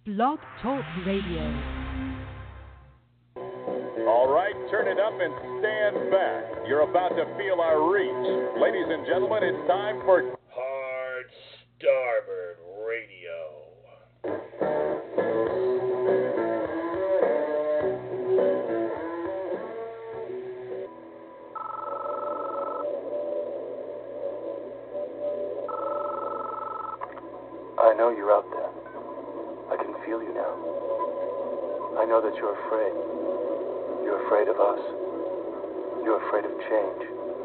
Blog Talk Radio. All right, turn it up and stand back. You're about to feel our reach. Ladies and gentlemen, it's time for Hard Starboard Radio. I know you're out there. I can feel you now. I know that you're afraid. You're afraid of us. You're afraid of change.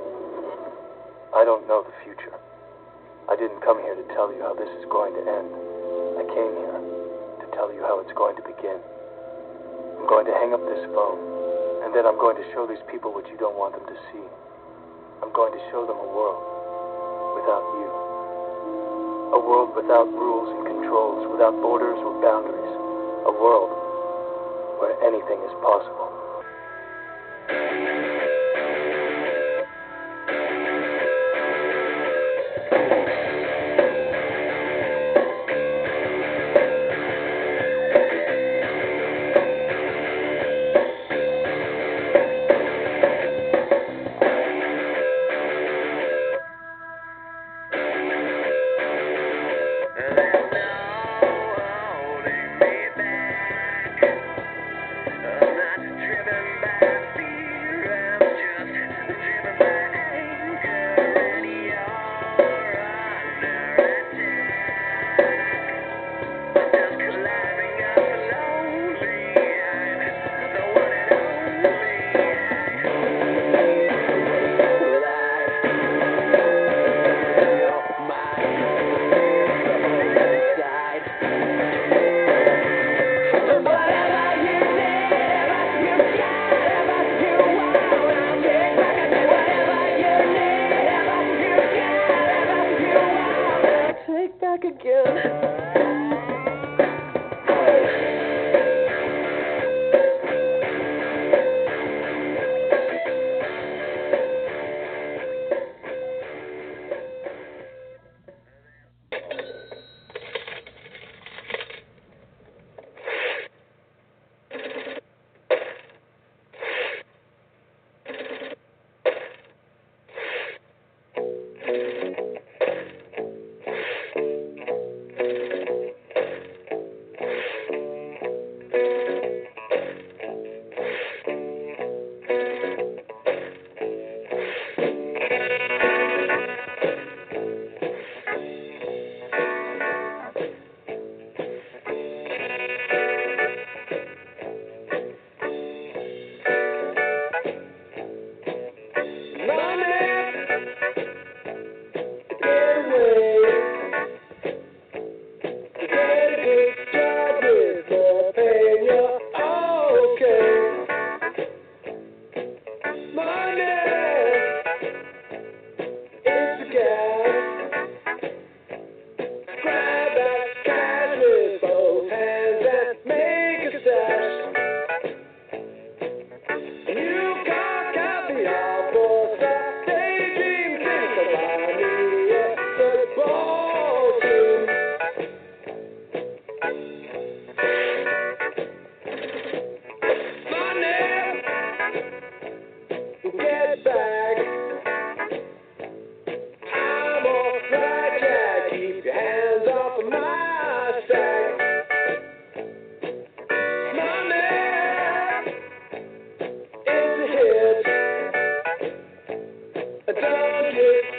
I don't know the future. I didn't come here to tell you how this is going to end. I came here to tell you how it's going to begin. I'm going to hang up this phone, and then I'm going to show these people what you don't want them to see. I'm going to show them a world without you. A world without rules and controls, without borders or boundaries. A world where anything is possible.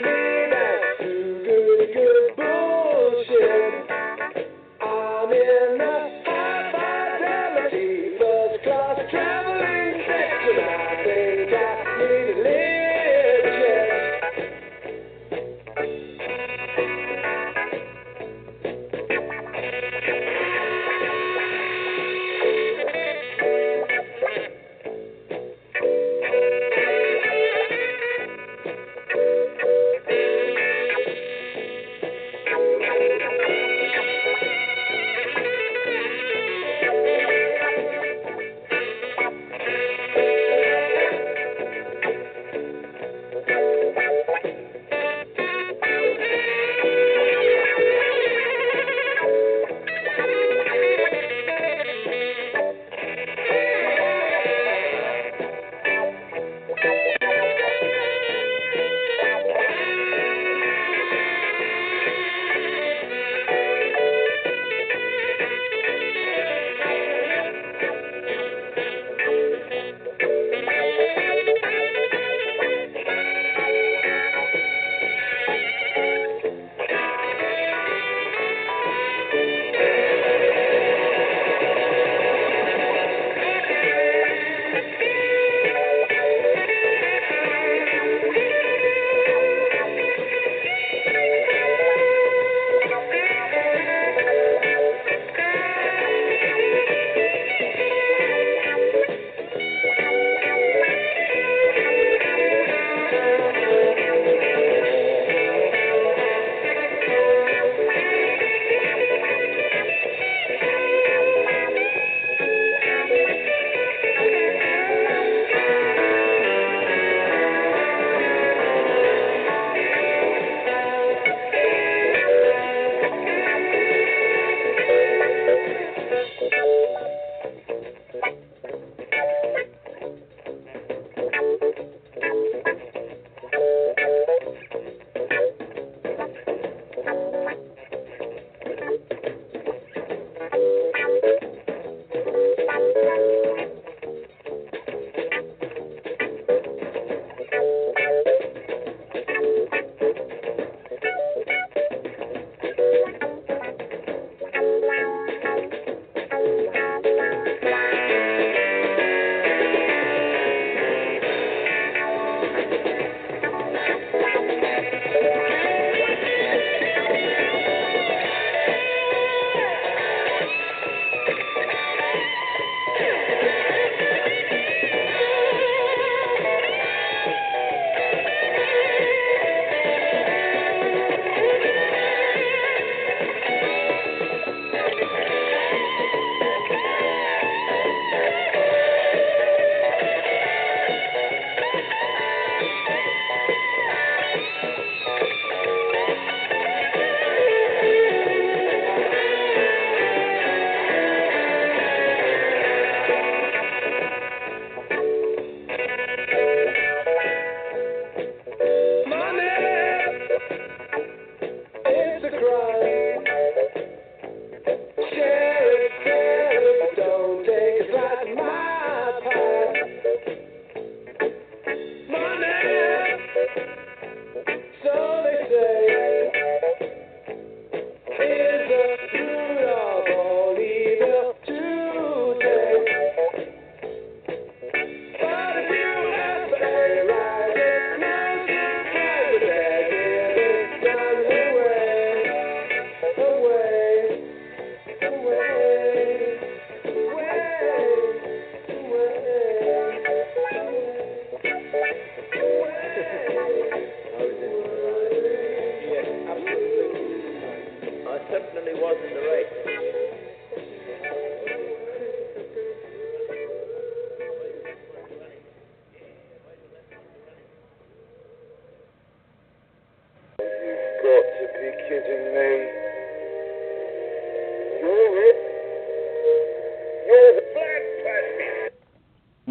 I'm in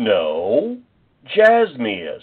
No, Jasmius.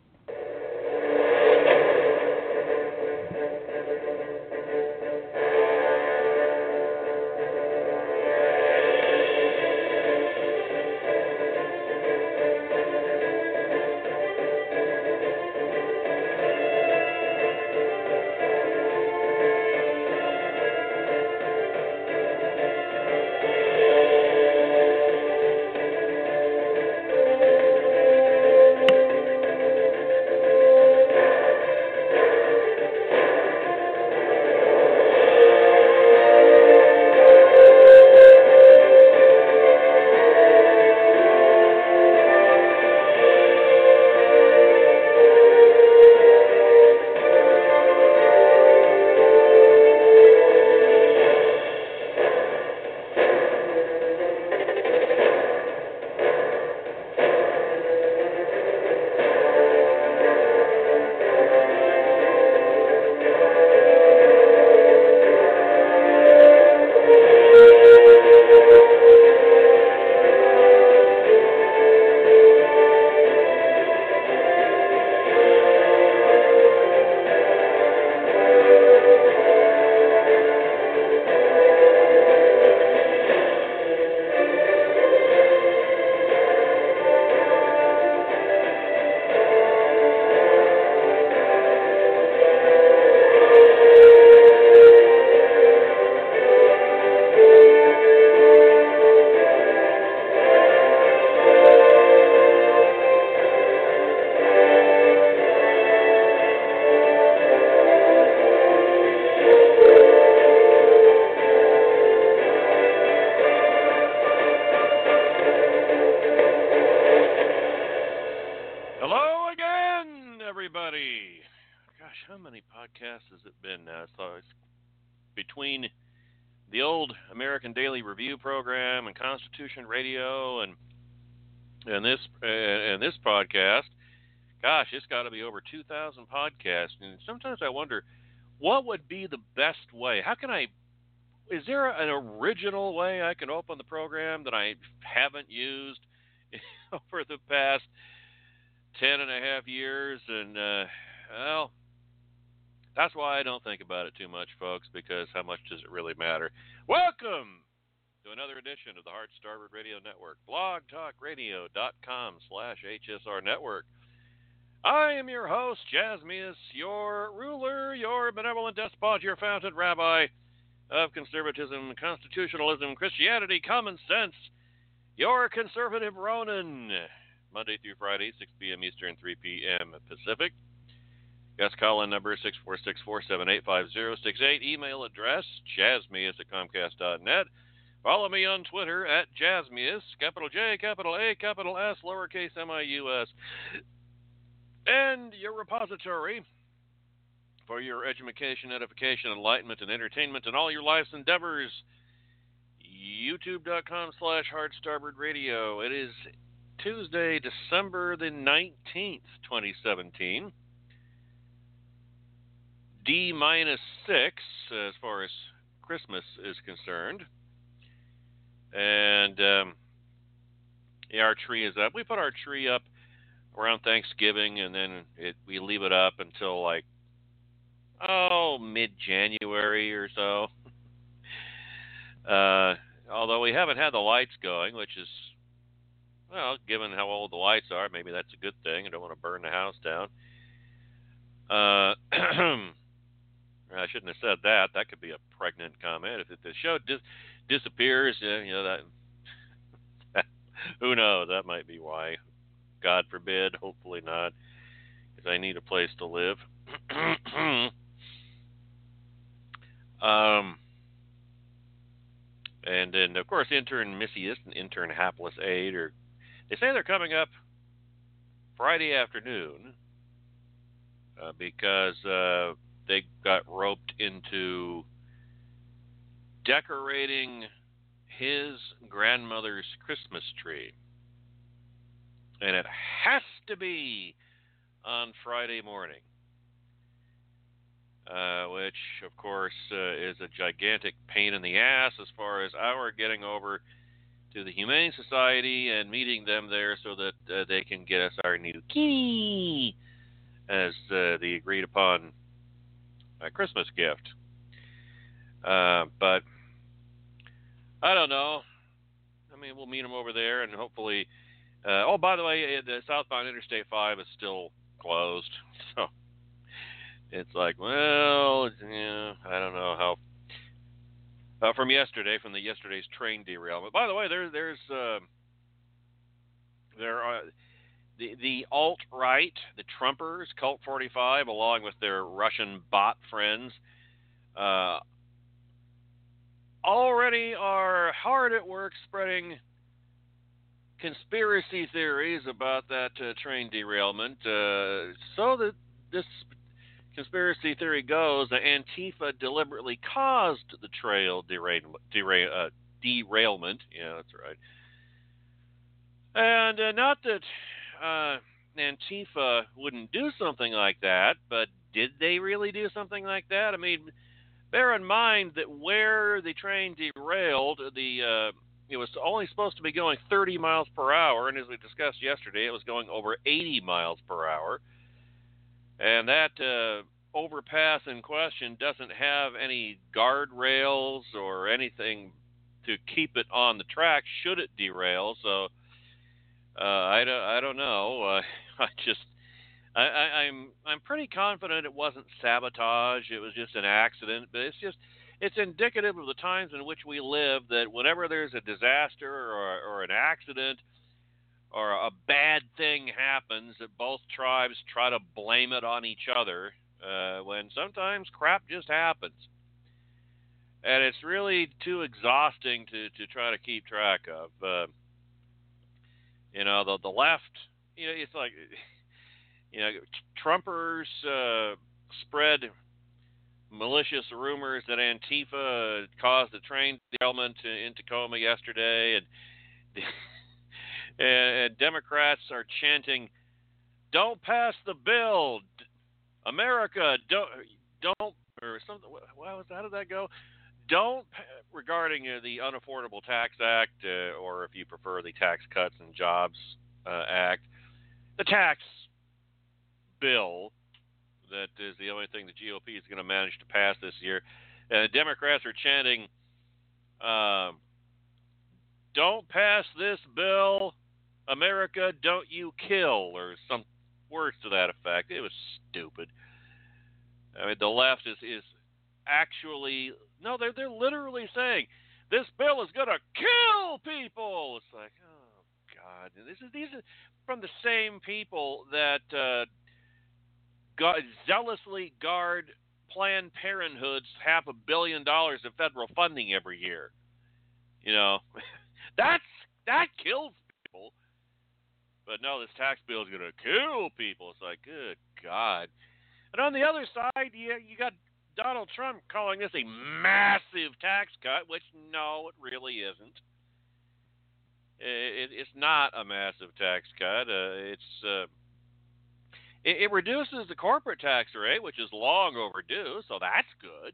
How many podcasts has it been now? So it's between the old American Daily Review program and Constitution Radio and this podcast. Gosh, it's got to be over 2,000 podcasts. And sometimes I wonder, what would be the best way? Is there an original way I can open the program that I haven't used over the past 10 and a half years? And, well, that's why I don't think about it too much, folks, because how much does it really matter? Welcome to another edition of the Hard Starboard Radio Network, blogtalkradio.com/HSR Network. I am your host, Jasmius, your ruler, your benevolent despot, your fountain rabbi of conservatism, constitutionalism, Christianity, common sense, your conservative Ronin, Monday through Friday, 6 p.m. Eastern, 3 p.m. Pacific. Guest call-in number 646-478-5068. Email address, jasmius@comcast.net. Follow me on Twitter at Jasmius, capital J, capital A, capital S, lowercase M-I-U-S. And your repository for your education, edification, enlightenment, and entertainment in all your life's endeavors, youtube.com/hardstarboardradio. It is Tuesday, December the 19th, 2017. D-6 as far as Christmas is concerned. And our tree is up. We put our tree up around Thanksgiving, and then we leave it up until mid-January or so. Although we haven't had the lights going, which is, well, given how old the lights are, maybe that's a good thing. I don't want to burn the house down. I shouldn't have said that. That could be a pregnant comment. If the show disappears, that who knows? That might be why. God forbid. Hopefully not, because I need a place to live. And then, of course, intern Missiest and intern Hapless Aid they say they're coming up Friday afternoon because they got roped into decorating his grandmother's Christmas tree. And it has to be on Friday morning, which, of course, is a gigantic pain in the ass as far as our getting over to the Humane Society and meeting them there so that they can get us our new kitty as the agreed upon Christmas gift. But I don't know. I mean, we'll meet them over there, and hopefully. Oh, by the way, the southbound Interstate 5 is still closed, so it's like, well, yeah, I don't know how. From yesterday's train derailment. By the way, there are the alt-right, the Trumpers, Cult 45, along with their Russian bot friends, already are hard at work spreading conspiracy theories about that train derailment. So that this conspiracy theory goes that Antifa deliberately caused the derailment. Yeah, that's right. And not that Antifa wouldn't do something like that, but did they really do something like that? I mean, bear in mind that where the train derailed, it was only supposed to be going 30 miles per hour, and as we discussed yesterday, it was going over 80 miles per hour. And that overpass in question doesn't have any guardrails or anything to keep it on the track should it derail. So I don't know. I'm pretty confident it wasn't sabotage. It was just an accident. But it's indicative of the times in which we live that whenever there's a disaster or an accident or a bad thing happens, that both tribes try to blame it on each other when sometimes crap just happens. And it's really too exhausting to try to keep track of. The left, it's like, Trumpers spread malicious rumors that Antifa caused the train derailment in Tacoma yesterday, and Democrats are chanting, "Don't pass the bill, America, don't," or something. How did that go? Don't, regarding the Unaffordable Tax Act, or if you prefer, the Tax Cuts and Jobs Act, the tax bill that is the only thing the GOP is going to manage to pass this year. Democrats are chanting, "Don't pass this bill, America, don't you kill," or some words to that effect. It was stupid. I mean, the left is actually, no, they're literally saying this bill is going to kill people. It's like, oh God, these are from the same people that zealously guard Planned Parenthood's $500 million of federal funding every year. That kills people. But no, this tax bill is going to kill people. It's like, good God. And on the other side, you got Donald Trump calling this a massive tax cut, which no, it really isn't. It's not a massive tax cut. It reduces the corporate tax rate, which is long overdue, so that's good.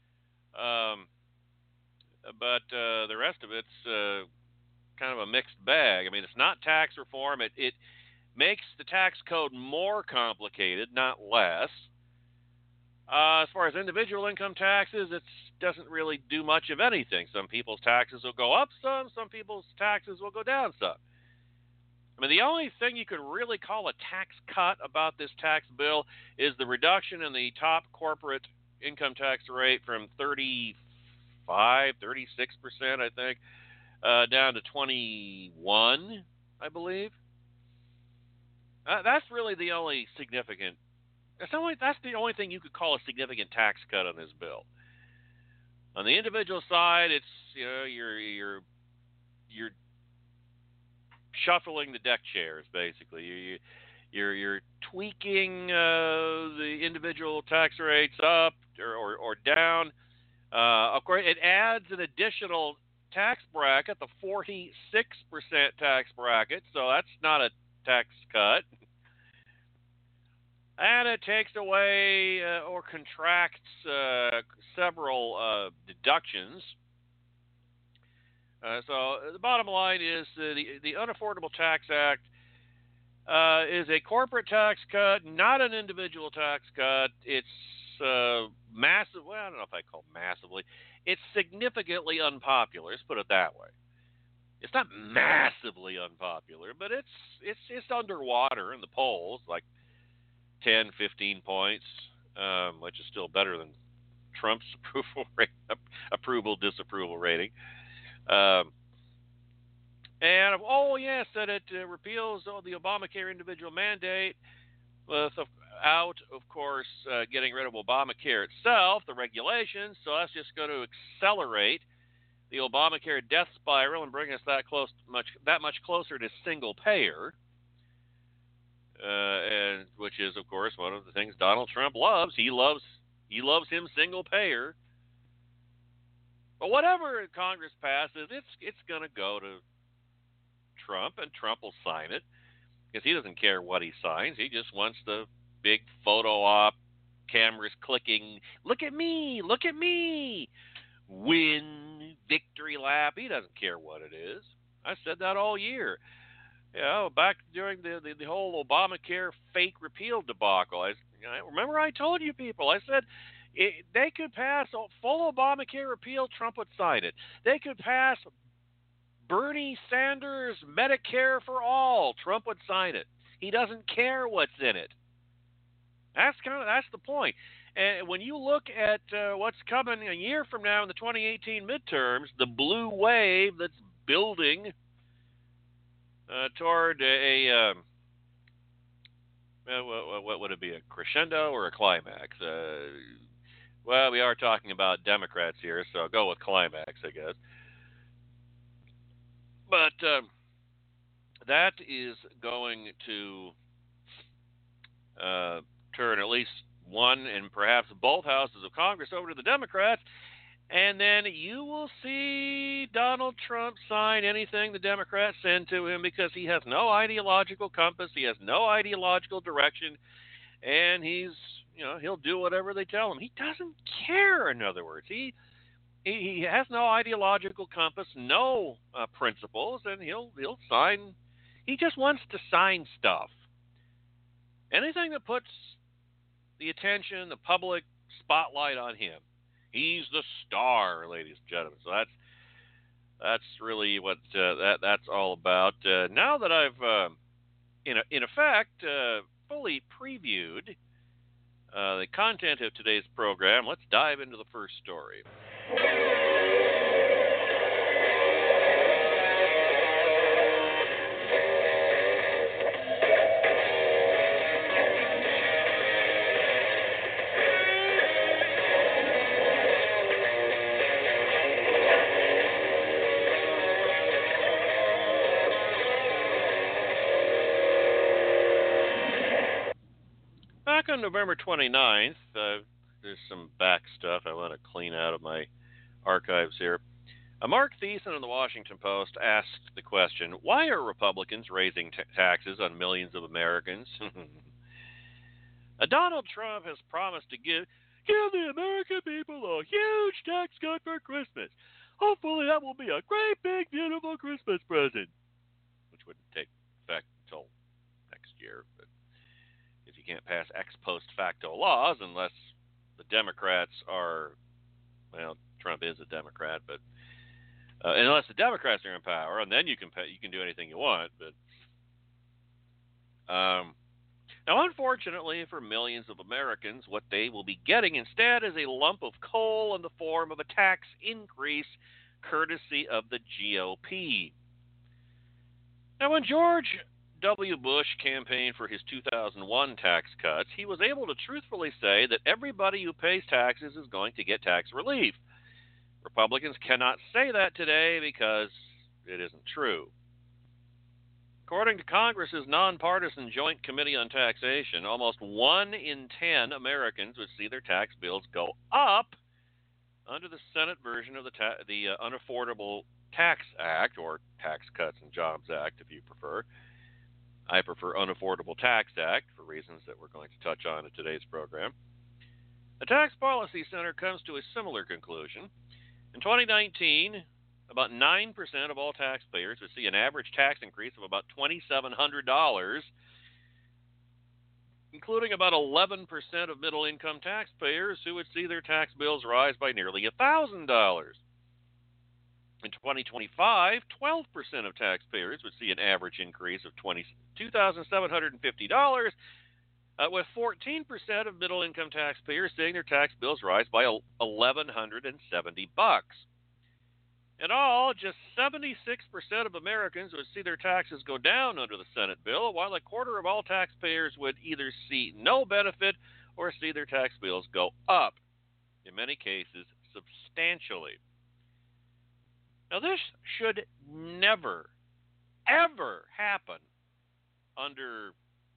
But the rest of it's kind of a mixed bag. I mean, it's not tax reform. It makes the tax code more complicated, not less. As far as individual income taxes, it doesn't really do much of anything. Some people's taxes will go up some people's taxes will go down some. I mean, the only thing you could really call a tax cut about this tax bill is the reduction in the top corporate income tax rate from 36%, I think, down to 21%, I believe. That's really the only significant. That's the only thing you could call a significant tax cut on this bill. On the individual side, it's you're shuffling the deck chairs, basically. You're tweaking the individual tax rates up or down. Of course, it adds an additional tax bracket, the 46% tax bracket, so that's not a tax cut. And it takes away or contracts several deductions So the bottom line is the Unaffordable Tax Act is a corporate tax cut, not an individual tax cut. It's massive. Well, I don't know if I call it massively. It's significantly unpopular. Let's put it that way. It's not massively unpopular, but it's underwater in the polls, like 10, 15 points, which is still better than Trump's approval disapproval rating. And yes, that it repeals the Obamacare individual mandate, without, of course, getting rid of Obamacare itself, the regulations. So that's just going to accelerate the Obamacare death spiral and bring us that much closer to single payer, and which is, of course, one of the things Donald Trump loves. He loves him single payer. But whatever Congress passes, it's going to go to Trump, and Trump will sign it because he doesn't care what he signs. He just wants the big photo op, cameras clicking, look at me, win, victory lap. He doesn't care what it is. I said that all year. Back during the whole Obamacare fake repeal debacle. Remember I told you people, I said they could pass a full Obamacare repeal, Trump would sign it. They could pass Bernie Sanders Medicare for all, Trump would sign it. He doesn't care what's in it. That's the point. And when you look at what's coming a year from now in the 2018 midterms, the blue wave that's building toward what would it be, a crescendo or a climax? Well, we are talking about Democrats here, so I'll go with climax, I guess. But that is going to turn at least one and perhaps both houses of Congress over to the Democrats, and then you will see Donald Trump sign anything the Democrats send to him because he has no ideological compass, he has no ideological direction, and he'll do whatever they tell him. He doesn't care, in other words. He has no ideological compass, no principles, and he'll sign. He just wants to sign stuff. Anything that puts the attention, the public spotlight on him. He's the star, ladies and gentlemen. So that's really what that's all about. Now that I've, in effect, fully previewed the content of today's program, let's dive into the first story. Back on November 29th, there's some back stuff I want to clean out of my archives here. Mark Thiessen of the Washington Post asked the question, why are Republicans raising taxes on millions of Americans? Donald Trump has promised to give the American people a huge tax cut for Christmas. Hopefully that will be a great, big, beautiful Christmas present, which wouldn't take effect until next year. But if you can't pass ex post facto laws unless the Democrats are, well, Trump is a Democrat, but unless the Democrats are in power, and then you can do anything you want. But now, unfortunately for millions of Americans, what they will be getting instead is a lump of coal in the form of a tax increase, courtesy of the GOP. Now, when George W. Bush campaigned for his 2001 tax cuts, he was able to truthfully say that everybody who pays taxes is going to get tax relief. Republicans cannot say that today because it isn't true. According to Congress's nonpartisan Joint Committee on Taxation, almost 1 in 10 Americans would see their tax bills go up under the Senate version of the Unaffordable Tax Act, or Tax Cuts and Jobs Act, if you prefer. I prefer Unaffordable Tax Act for reasons that we're going to touch on in today's program. The Tax Policy Center comes to a similar conclusion. In 2019, about 9% of all taxpayers would see an average tax increase of about $2,700, including about 11% of middle-income taxpayers who would see their tax bills rise by nearly $1,000. In 2025, 12% of taxpayers would see an average increase of $2,750, with 14% of middle-income taxpayers seeing their tax bills rise by $1,170. In all, just 76% of Americans would see their taxes go down under the Senate bill, while a quarter of all taxpayers would either see no benefit or see their tax bills go up, in many cases substantially. Now, this should never, ever happen under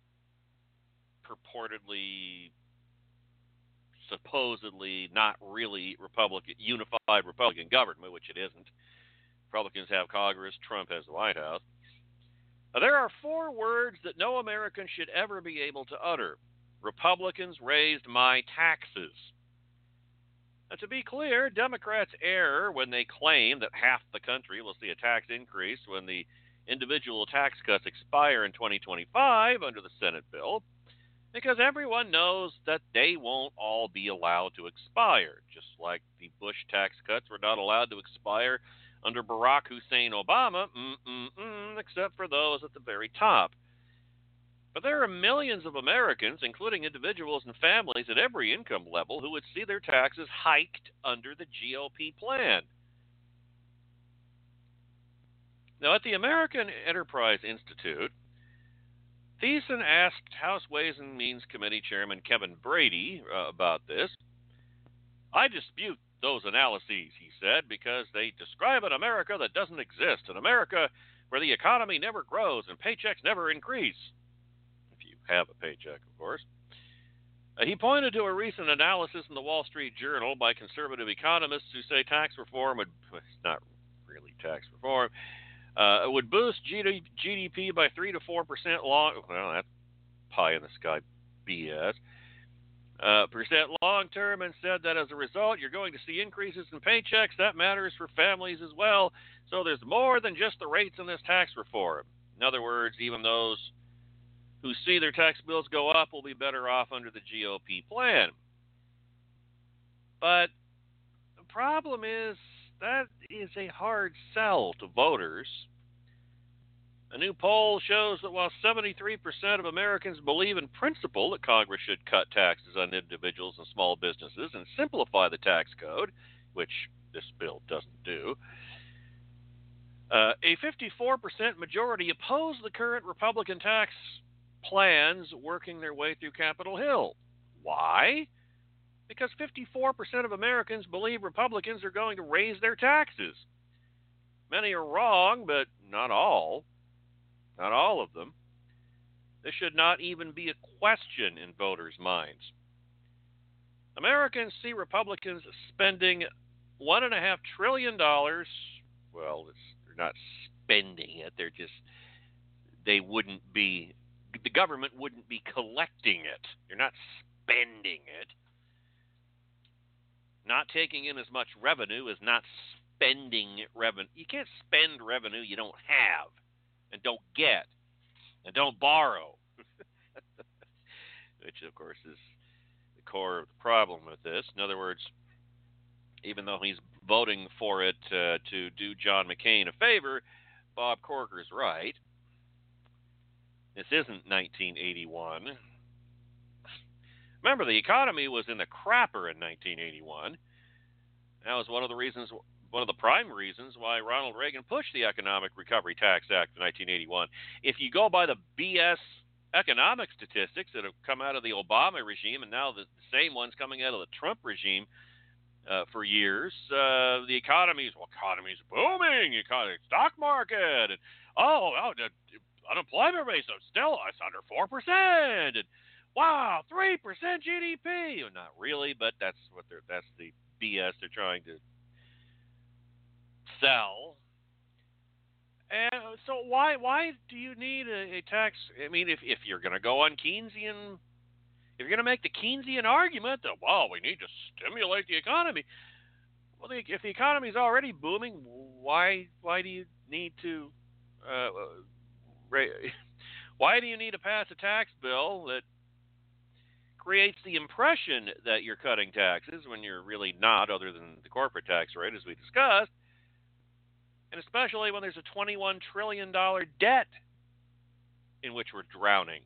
purportedly, supposedly, not really unified Republican government, which it isn't. Republicans have Congress, Trump has the White House. Now, there are 4 words that no American should ever be able to utter. Republicans raised my taxes. Now, to be clear, Democrats err when they claim that half the country will see a tax increase when the individual tax cuts expire in 2025 under the Senate bill, because everyone knows that they won't all be allowed to expire, just like the Bush tax cuts were not allowed to expire under Barack Hussein Obama, except for those at the very top. But there are millions of Americans, including individuals and families at every income level, who would see their taxes hiked under the GOP plan. Now, at the American Enterprise Institute, Thiessen asked House Ways and Means Committee Chairman Kevin Brady about this. I dispute those analyses, he said, because they describe an America that doesn't exist, an America where the economy never grows and paychecks never increase. If you have a paycheck, of course. He pointed to a recent analysis in the Wall Street Journal by conservative economists who say tax reform would, it's not really tax reform, would boost GDP by 3 to 4% well, that's pie in the sky BS. Percent long term, and said that as a result, you're going to see increases in paychecks. That matters for families as well. So there's more than just the rates in this tax reform. In other words, even those who see their tax bills go up will be better off under the GOP plan. But the problem is that is a hard sell to voters. A new poll shows that while 73% of Americans believe in principle that Congress should cut taxes on individuals and small businesses and simplify the tax code, which this bill doesn't do, a 54% majority oppose the current Republican tax plans working their way through Capitol Hill. Why? Because 54% of Americans believe Republicans are going to raise their taxes. Many are wrong, but not all. Not all of them. This should not even be a question in voters' minds. Americans see Republicans spending $1.5 trillion. Well, they're not spending it. The government wouldn't be collecting it. You're not spending it. Not taking in as much revenue is not spending revenue. You can't spend revenue you don't have and don't get and don't borrow, which, of course, is the core of the problem with this. In other words, even though he's voting for it to do John McCain a favor, Bob Corker's right. This isn't 1981. Remember, the economy was in the crapper in 1981. That was one of the prime reasons why Ronald Reagan pushed the Economic Recovery Tax Act in 1981. If you go by the BS economic statistics that have come out of the Obama regime and now the same ones coming out of the Trump regime for years, the economy's booming, stock market, and unemployment rate is still it's under 4%, and wow, 3% GDP. Well, not really, but that's the BS they're trying to sell. And so why do you need a tax? I mean, if you're going to go on Keynesian, if you're going to make the Keynesian argument that, well, we need to stimulate the economy, Well, if the economy is already booming, why do you need to why do you need to pass a tax bill that creates the impression that you're cutting taxes when you're really not, other than the corporate tax rate, as we discussed, and especially when there's a $21 trillion debt in which we're drowning?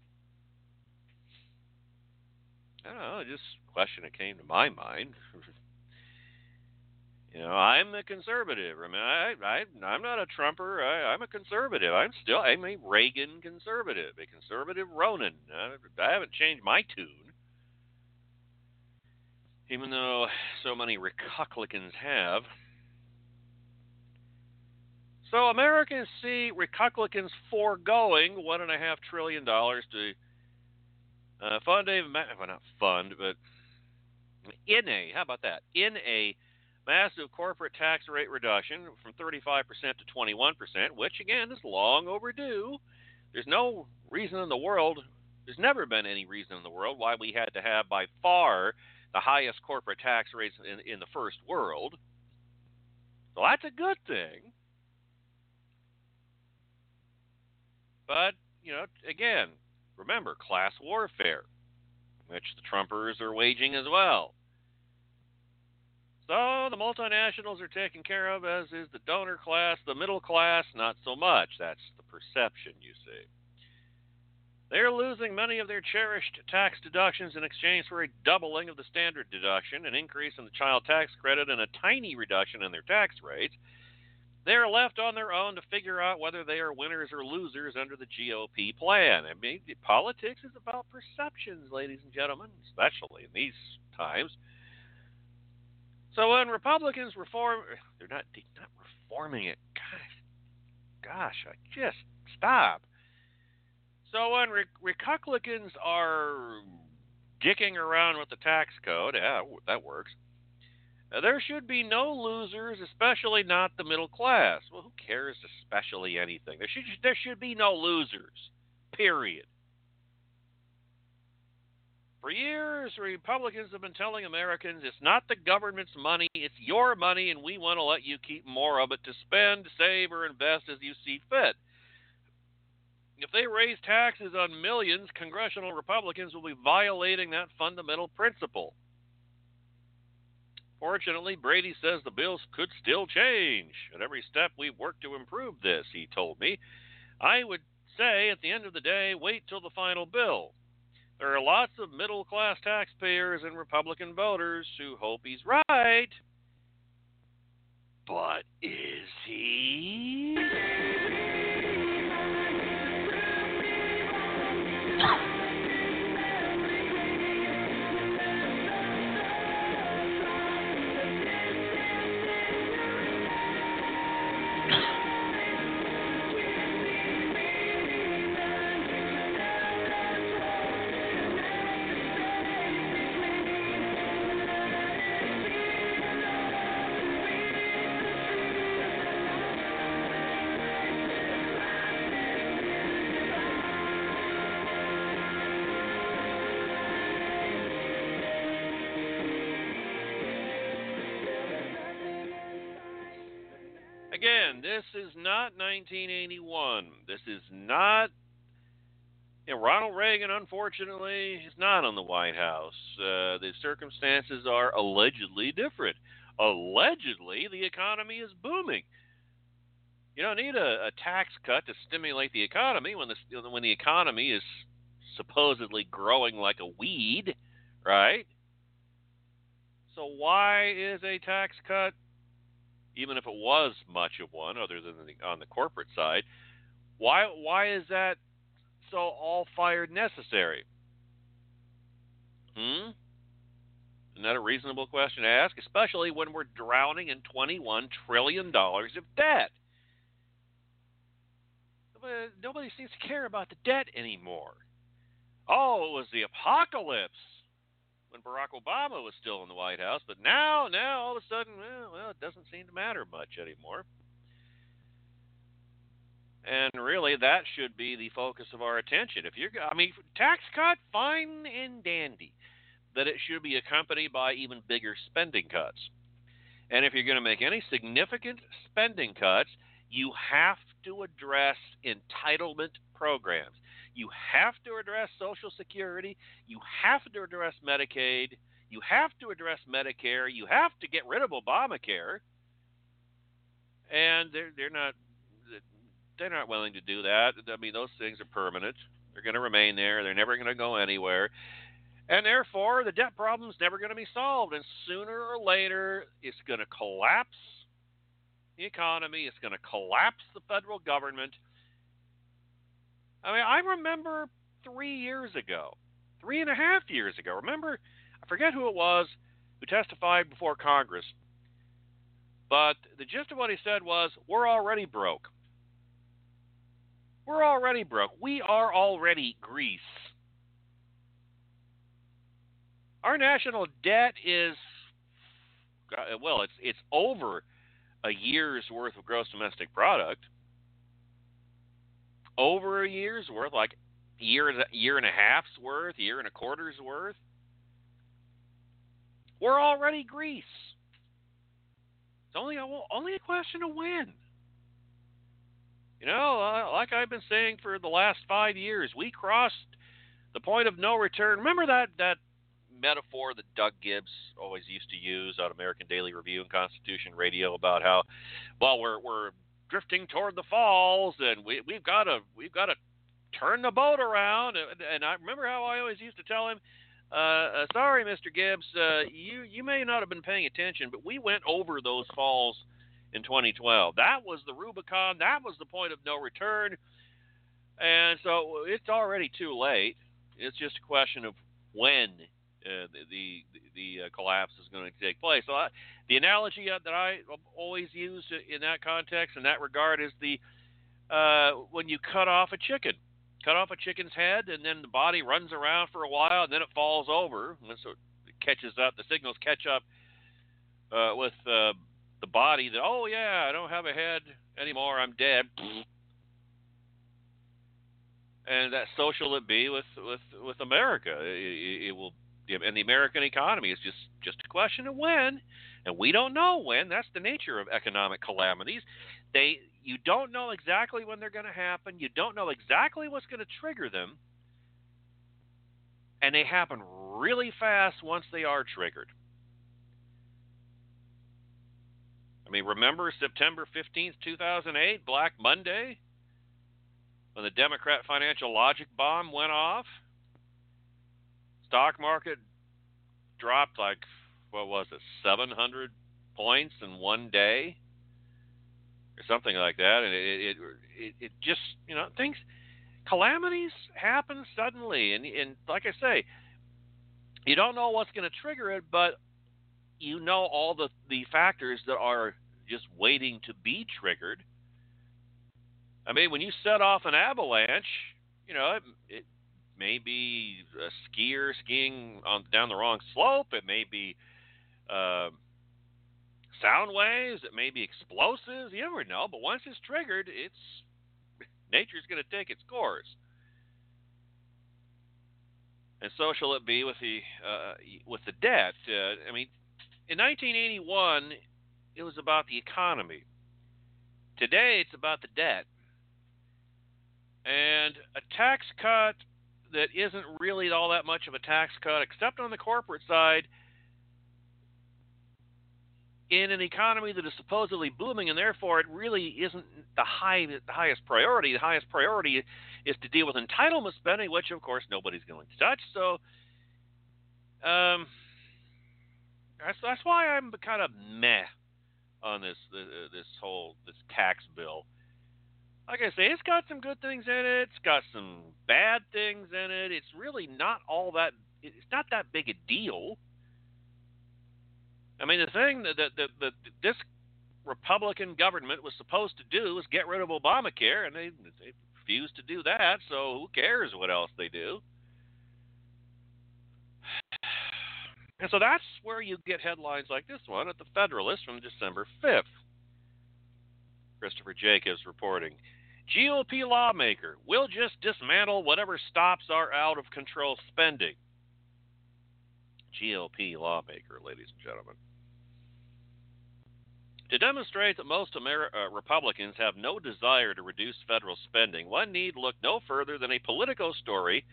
I don't know, just a question that came to my mind. I'm a conservative. I mean, I'm not a Trumper. I'm a conservative. I'm a Reagan conservative, a conservative Ronin. I haven't changed my tune, even though so many Republicans have. So Americans see Republicans foregoing $1.5 trillion to fund not fund, but in a massive corporate tax rate reduction from 35% to 21%, which, again, is long overdue. There's no reason in the world, there's never been any reason in the world why we had to have by far the highest corporate tax rates in the first world. So that's a good thing. But, again, remember, class warfare, which the Trumpers are waging as well. So the multinationals are taken care of, as is the donor class. The middle class, not so much. That's the perception, you see. They're losing many of their cherished tax deductions in exchange for a doubling of the standard deduction, an increase in the child tax credit, and a tiny reduction in their tax rates. They're left on their own to figure out whether they are winners or losers under the GOP plan. I mean, politics is about perceptions, ladies and gentlemen, especially in these times. So when Republicans they're not reforming it. Gosh, just stop. So when Republicans are dicking around with the tax code, yeah, that works. There should be no losers, especially not the middle class. Well, who cares especially anything? There should be no losers, period. For years, Republicans have been telling Americans it's not the government's money, it's your money, and we want to let you keep more of it to spend, save, or invest as you see fit. If they raise taxes on millions, congressional Republicans will be violating that fundamental principle. Fortunately, Brady says the bills could still change. At every step, we've worked to improve this, he told me. I would say, at the end of the day, wait till the final bill. There are lots of middle-class taxpayers and Republican voters who hope he's right. But is he? Again, this is not 1981. This is not... Ronald Reagan, unfortunately, is not on the White House. The circumstances are allegedly different. Allegedly, the economy is booming. You don't need a tax cut to stimulate the economy when the economy is supposedly growing like a weed, right? So why is a tax cut, even if it was much of one, other than on the corporate side, why is that so all-fired necessary? Isn't that a reasonable question to ask, especially when we're drowning in $21 trillion of debt? Nobody seems to care about the debt anymore. Oh, it was the apocalypse when Barack Obama was still in the White House, but now all of a sudden, well, it doesn't seem to matter much anymore. And really, that should be the focus of our attention. Tax cut, fine and dandy, that it should be accompanied by even bigger spending cuts. And if you're going to make any significant spending cuts, you have to address entitlement programs. You have to address Social Security. You have to address Medicaid. You have to address Medicare. You have to get rid of Obamacare. And they're not willing to do that. I mean, those things are permanent. They're going to remain there. They're never going to go anywhere. And therefore, the debt problem is never going to be solved. And sooner or later, it's going to collapse the economy. It's going to collapse the federal government. I mean, I remember 3 years ago, 3.5 years ago, remember, I forget who it was who testified before Congress, but the gist of what he said was, we're already broke. We're already broke. We are already Greece. Our national debt is, well, it's over a year's worth of gross domestic product. Over a year's worth, like year and a half's worth, year and a quarter's worth. We're already Greece. It's only a question of when. You know, like I've been saying for the last 5 years, we crossed the point of no return. Remember that metaphor that Doug Gibbs always used to use on American Daily Review and Constitution Radio about how, well, we're drifting toward the falls, and we've got to turn the boat around. And I remember how I always used to tell him, sorry, Mr. Gibbs, you may not have been paying attention, but we went over those falls in 2012. That was the Rubicon. That was the point of no return. And so it's already too late. It's just a question of when the collapse is going to take place. So the analogy that I always use in that context, in that regard, is when you cut off a chicken's head, and then the body runs around for a while, and then it falls over, and so it catches up. The signals catch up with the body that, oh yeah, I don't have a head anymore, I'm dead. And that so shall it be with America. It will. And the American economy is just a question of when, and we don't know when. That's the nature of economic calamities. You don't know exactly when they're going to happen. You don't know exactly what's going to trigger them, and they happen really fast once they are triggered. I mean, remember September 15th, 2008, Black Monday, when the Democrat financial logic bomb went off? Stock market dropped like, what was it, 700 points in one day or something like that. And it just, you know, calamities happen suddenly. And like I say, you don't know what's going to trigger it, but you know all the factors that are just waiting to be triggered. I mean, when you set off an avalanche, you know, it may be a skier skiing down the wrong slope. It may be sound waves. It may be explosives. You never know. But once it's triggered, nature's going to take its course. And so shall it be with the debt. I mean, in 1981, it was about the economy. Today, it's about the debt. And a tax cut that isn't really all that much of a tax cut, except on the corporate side, in an economy that is supposedly booming, and therefore it really isn't the highest priority. The highest priority is to deal with entitlement spending, which, of course, nobody's going to touch. So that's why I'm kind of meh on this tax bill. Like I say, it's got some good things in it. It's got some bad things in it. It's really not all that. It's not that big a deal. I mean, the thing that this Republican government was supposed to do was get rid of Obamacare, and they refused to do that. So who cares what else they do? And so that's where you get headlines like this one at the Federalist from December 5th. Christopher Jacobs reporting, GOP lawmaker will just dismantle whatever stops our out-of-control spending. GOP lawmaker, ladies and gentlemen. To demonstrate that most Republicans have no desire to reduce federal spending, one need look no further than a Politico story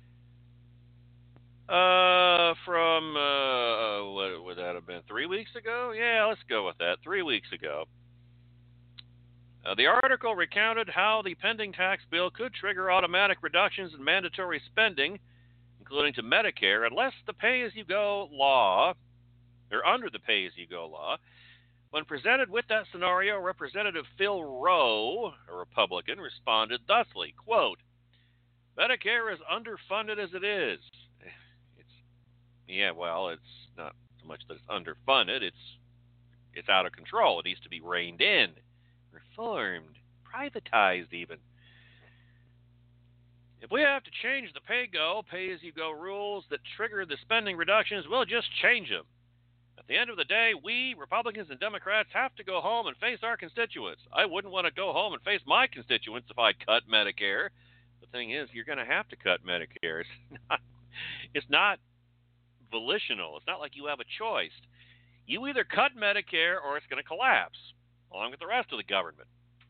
from, what would that have been, 3 weeks ago? Yeah, let's go with that, 3 weeks ago. The article recounted how the pending tax bill could trigger automatic reductions in mandatory spending, including to Medicare, unless the pay-as-you-go law, or under the pay-as-you-go law. When presented with that scenario, Representative Phil Rowe, a Republican, responded thusly, quote, Medicare is underfunded as it is. It's not so much that it's underfunded, it's out of control. It needs to be reined in, reformed, privatized even. If we have to change the pay-as-you-go rules that trigger the spending reductions, we'll just change them. At the end of the day, we, Republicans and Democrats, have to go home and face our constituents. I wouldn't want to go home and face my constituents if I cut Medicare. The thing is, you're going to have to cut Medicare. It's not volitional. It's not like you have a choice. You either cut Medicare or it's going to collapse, along with the rest of the government.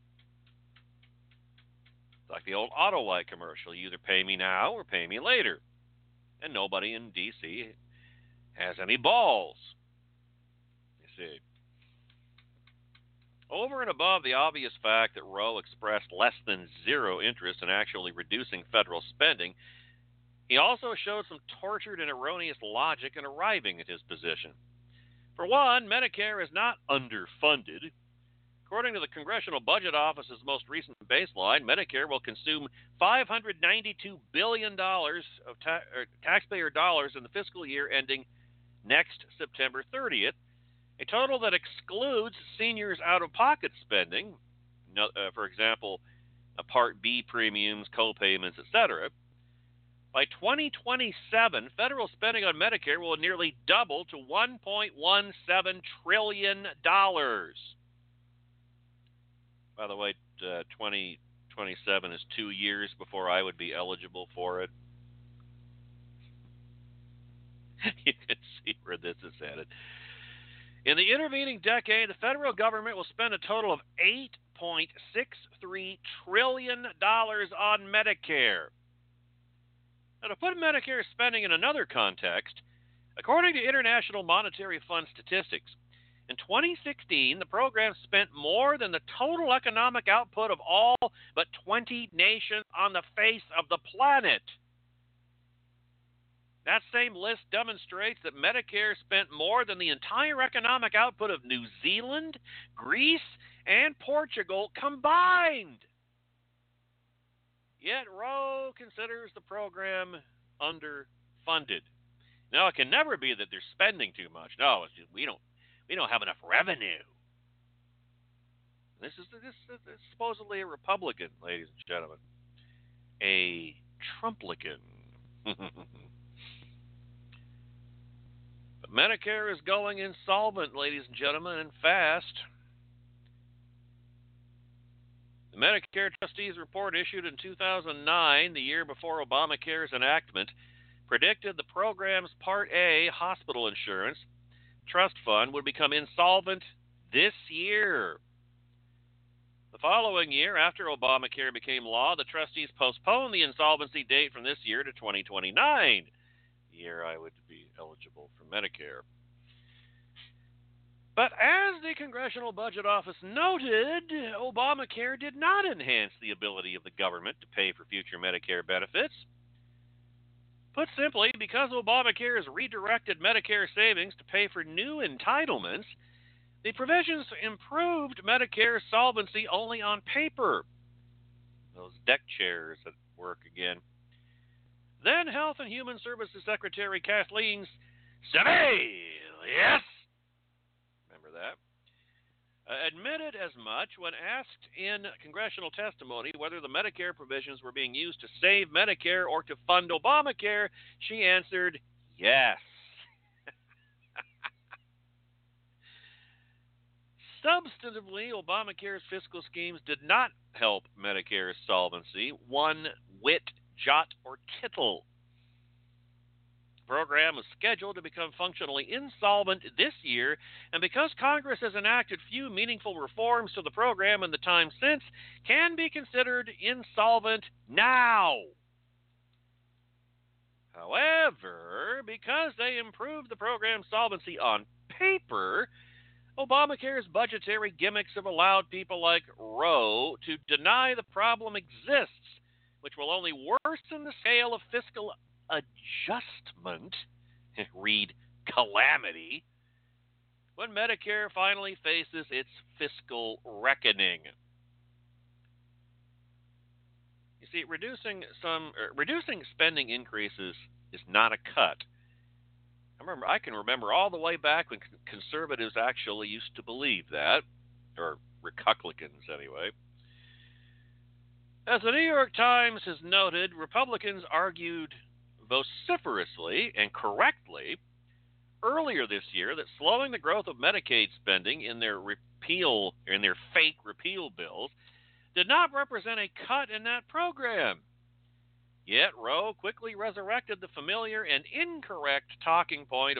It's like the old Autolite commercial. You either pay me now or pay me later. And nobody in D.C. has any balls. See. Over and above the obvious fact that Rowe expressed less than zero interest in actually reducing federal spending, he also showed some tortured and erroneous logic in arriving at his position. For one, Medicare is not underfunded. According to the Congressional Budget Office's most recent baseline, Medicare will consume $592 billion of taxpayer dollars in the fiscal year ending next September 30th, a total that excludes seniors' out-of-pocket spending, for example, Part B premiums, co-payments, etc. By 2027, federal spending on Medicare will nearly double to $1.17 trillion. By the way, 2027 is 2 years before I would be eligible for it. You can see where this is headed. In the intervening decade, the federal government will spend a total of $8.63 trillion on Medicare. Now, to put Medicare spending in another context, according to International Monetary Fund statistics, in 2016, the program spent more than the total economic output of all but 20 nations on the face of the planet. That same list demonstrates that Medicare spent more than the entire economic output of New Zealand, Greece, and Portugal combined. Yet Rowe considers the program underfunded. Now, it can never be that they're spending too much. No, it's just, we don't have enough revenue. This is supposedly a Republican, ladies and gentlemen. A Trumplican. But Medicare is going insolvent, ladies and gentlemen, and fast. The Medicare Trustees Report issued in 2009, the year before Obamacare's enactment, predicted the program's Part A hospital insurance trust fund would become insolvent this year. The following year, after Obamacare became law, the trustees postponed the insolvency date from this year to 2029, the year I would be eligible for Medicare. But as the Congressional Budget Office noted, Obamacare did not enhance the ability of the government to pay for future Medicare benefits. Put simply, because Obamacare has redirected Medicare savings to pay for new entitlements, the provisions improved Medicare's solvency only on paper. Those deck chairs at work again. Then Health and Human Services Secretary Kathleen Sebelius, remember that, admitted as much when asked in congressional testimony whether the Medicare provisions were being used to save Medicare or to fund Obamacare. She answered, yes. Substantively, Obamacare's fiscal schemes did not help Medicare's solvency one whit, jot, or tittle. program was scheduled to become functionally insolvent this year, and because Congress has enacted few meaningful reforms to the program in the time since, can be considered insolvent now. However, because they improved the program's solvency on paper, Obamacare's budgetary gimmicks have allowed people like Roe to deny the problem exists, which will only worsen the scale of fiscal adjustment, read calamity, when Medicare finally faces its fiscal reckoning. You see, reducing spending increases is not a cut. I can remember all the way back when conservatives actually used to believe that, or Republicans anyway. As the New York Times has noted, Republicans argued vociferously and correctly earlier this year that slowing the growth of Medicaid spending in their fake repeal bills did not represent a cut in that program. Yet Roe quickly resurrected the familiar and incorrect talking point,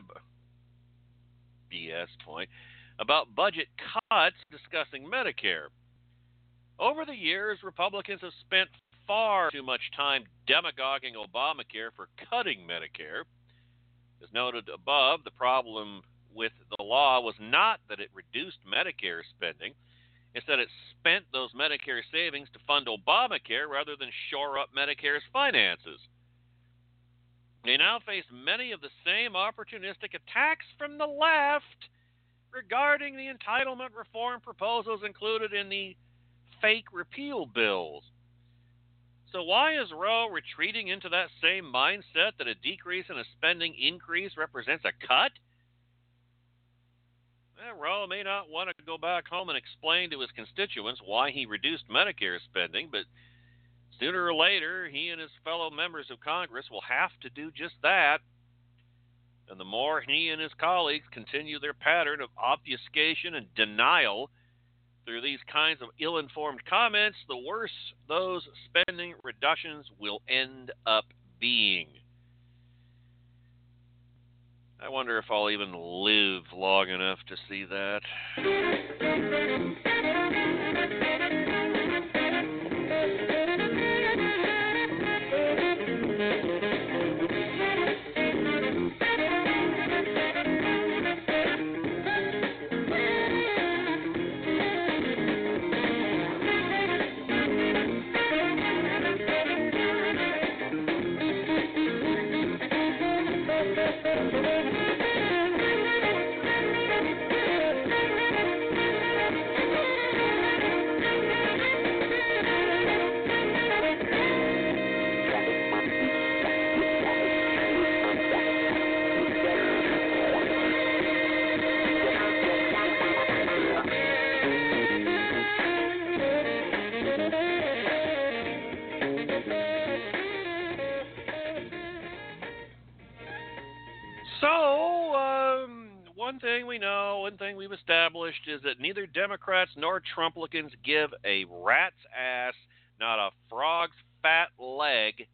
BS point, about budget cuts discussing Medicare. Over the years, Republicans have spent far too much time demagoguing Obamacare for cutting Medicare. As noted above, the problem with the law was not that it reduced Medicare spending. Instead, it spent those Medicare savings to fund Obamacare rather than shore up Medicare's finances. They now face many of the same opportunistic attacks from the left regarding the entitlement reform proposals included in the fake repeal bills. So why is Roe retreating into that same mindset that a decrease in a spending increase represents a cut? Roe may not want to go back home and explain to his constituents why he reduced Medicare spending, but sooner or later, he and his fellow members of Congress will have to do just that. And the more he and his colleagues continue their pattern of obfuscation and denial through these kinds of ill-informed comments, the worse those spending reductions will end up being. I wonder if I'll even live long enough to see that. One thing we've established is that neither Democrats nor Trumplicans give a rat's ass, not a frog's fat leg,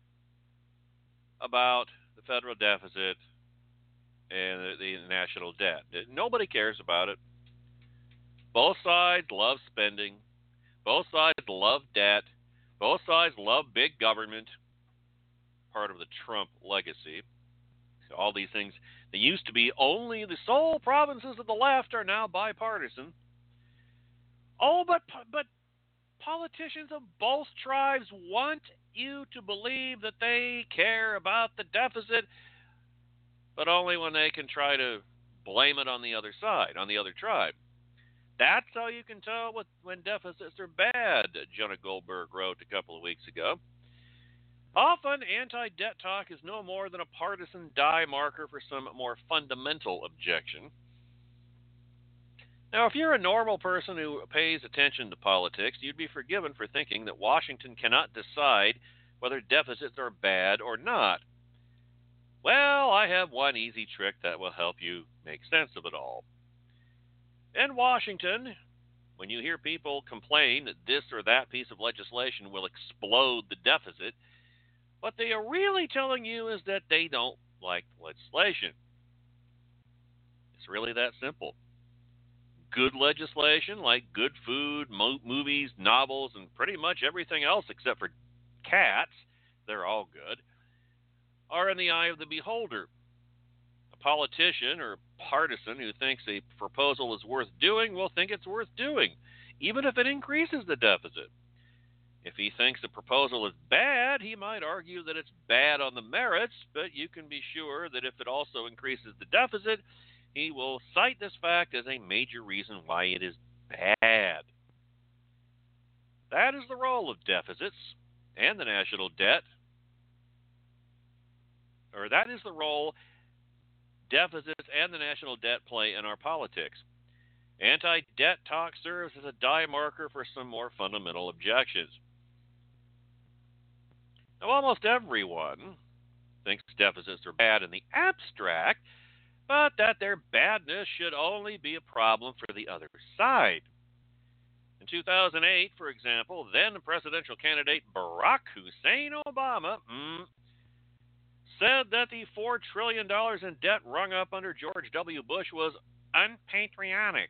about the federal deficit and the national debt. Nobody cares about it. Both sides love spending. Both sides love debt. Both sides love big government, part of the Trump legacy. So all these things, they used to be only the sole provinces of the left, are now bipartisan. Oh, but politicians of both tribes want you to believe that they care about the deficit, but only when they can try to blame it on the other side, on the other tribe. That's how you can tell when deficits are bad, Jonah Goldberg wrote a couple of weeks ago. Often, anti-debt talk is no more than a partisan die marker for some more fundamental objection. Now, if you're a normal person who pays attention to politics, you'd be forgiven for thinking that Washington cannot decide whether deficits are bad or not. Well, I have one easy trick that will help you make sense of it all. In Washington, when you hear people complain that this or that piece of legislation will explode the deficit, what they are really telling you is that they don't like legislation. It's really that simple. Good legislation, like good food, movies, novels, and pretty much everything else except for cats, they're all good, are in the eye of the beholder. A politician or partisan who thinks a proposal is worth doing will think it's worth doing, even if it increases the deficit. If he thinks the proposal is bad, he might argue that it's bad on the merits, but you can be sure that if it also increases the deficit, he will cite this fact as a major reason why it is bad. That is the role of deficits and the national debt, or that is the role deficits and the national debt play in our politics. Anti-debt talk serves as a die marker for some more fundamental objections. Now, almost everyone thinks deficits are bad in the abstract, but that their badness should only be a problem for the other side. In 2008, for example, then presidential candidate Barack Hussein Obama said that the $4 trillion in debt rung up under George W. Bush was unpatriotic.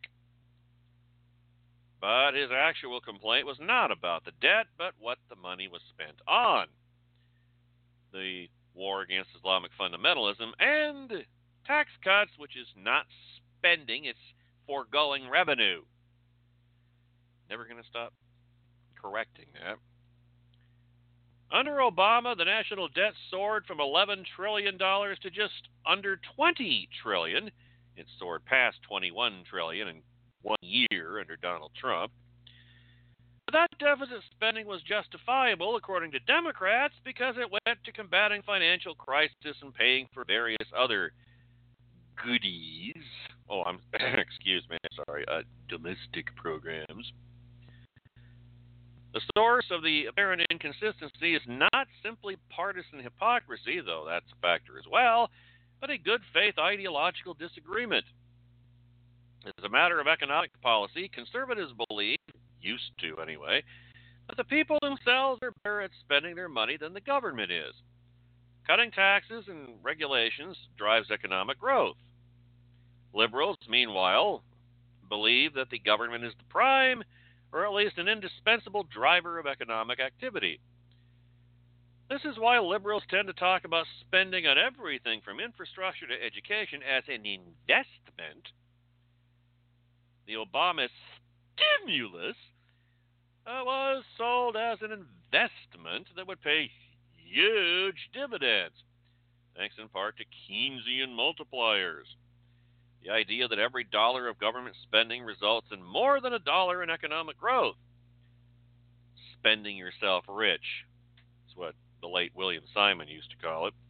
But his actual complaint was not about the debt, but what the money was spent on. The war against Islamic fundamentalism and tax cuts, which is not spending, it's foregoing revenue. Never going to stop correcting that. Under Obama, the national debt soared from $11 trillion to just under $20 trillion. It soared past $21 trillion in 1 year under Donald Trump. That deficit spending was justifiable, according to Democrats, because it went to combating financial crisis and paying for various other goodies. Excuse me, sorry, domestic programs. The source of the apparent inconsistency is not simply partisan hypocrisy, though that's a factor as well, but a good faith ideological disagreement. As a matter of economic policy, conservatives believe, used to anyway, that the people themselves are better at spending their money than the government is. Cutting taxes and regulations drives economic growth. Liberals, meanwhile, believe that the government is the prime, or at least an indispensable driver of economic activity. This is why liberals tend to talk about spending on everything from infrastructure to education as an investment. The Obama stimulus was sold as an investment that would pay huge dividends, thanks in part to Keynesian multipliers. The idea that every dollar of government spending results in more than $1 in economic growth. Spending yourself rich. That's what the late William Simon used to call it.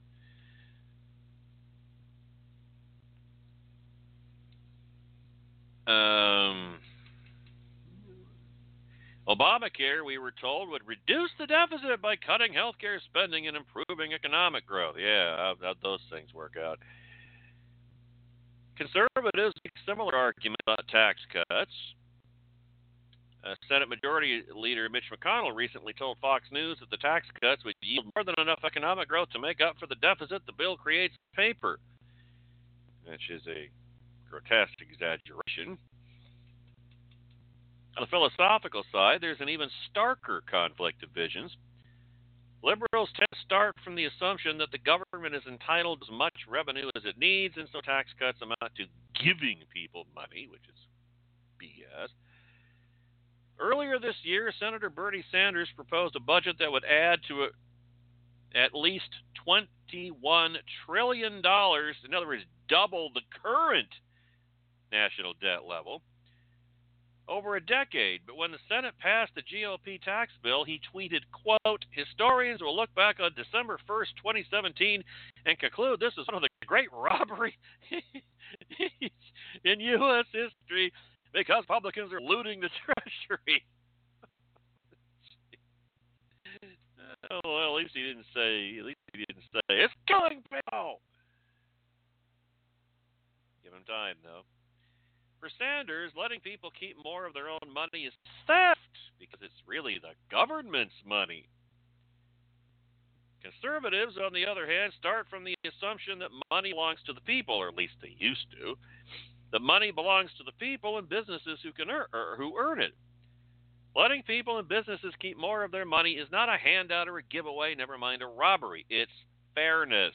Obamacare, we were told, would reduce the deficit by cutting healthcare spending and improving economic growth. Yeah, how'd those things work out? Conservatives make similar arguments about tax cuts. Senate Majority Leader Mitch McConnell recently told Fox News that the tax cuts would yield more than enough economic growth to make up for the deficit the bill creates on paper, which is a grotesque exaggeration. On the philosophical side, there's an even starker conflict of visions. Liberals tend to start from the assumption that the government is entitled to as much revenue as it needs, and so tax cuts amount to giving people money, which is BS. Earlier this year, Senator Bernie Sanders proposed a budget that would add to at least $21 trillion, in other words, double the current national debt level, over a decade. But when the Senate passed the GOP tax bill, he tweeted, quote, "Historians will look back on December 1st, 2017 and conclude this is one of the great robberies in U.S. history because Republicans are looting the Treasury." Well, at least he didn't say, it's killing people. Give him time, though. For Sanders, letting people keep more of their own money is theft because it's really the government's money. Conservatives, on the other hand, start from the assumption that money belongs to the people, or at least they used to. That money belongs to the people and businesses who earn it. Letting people and businesses keep more of their money is not a handout or a giveaway, never mind a robbery. It's fairness.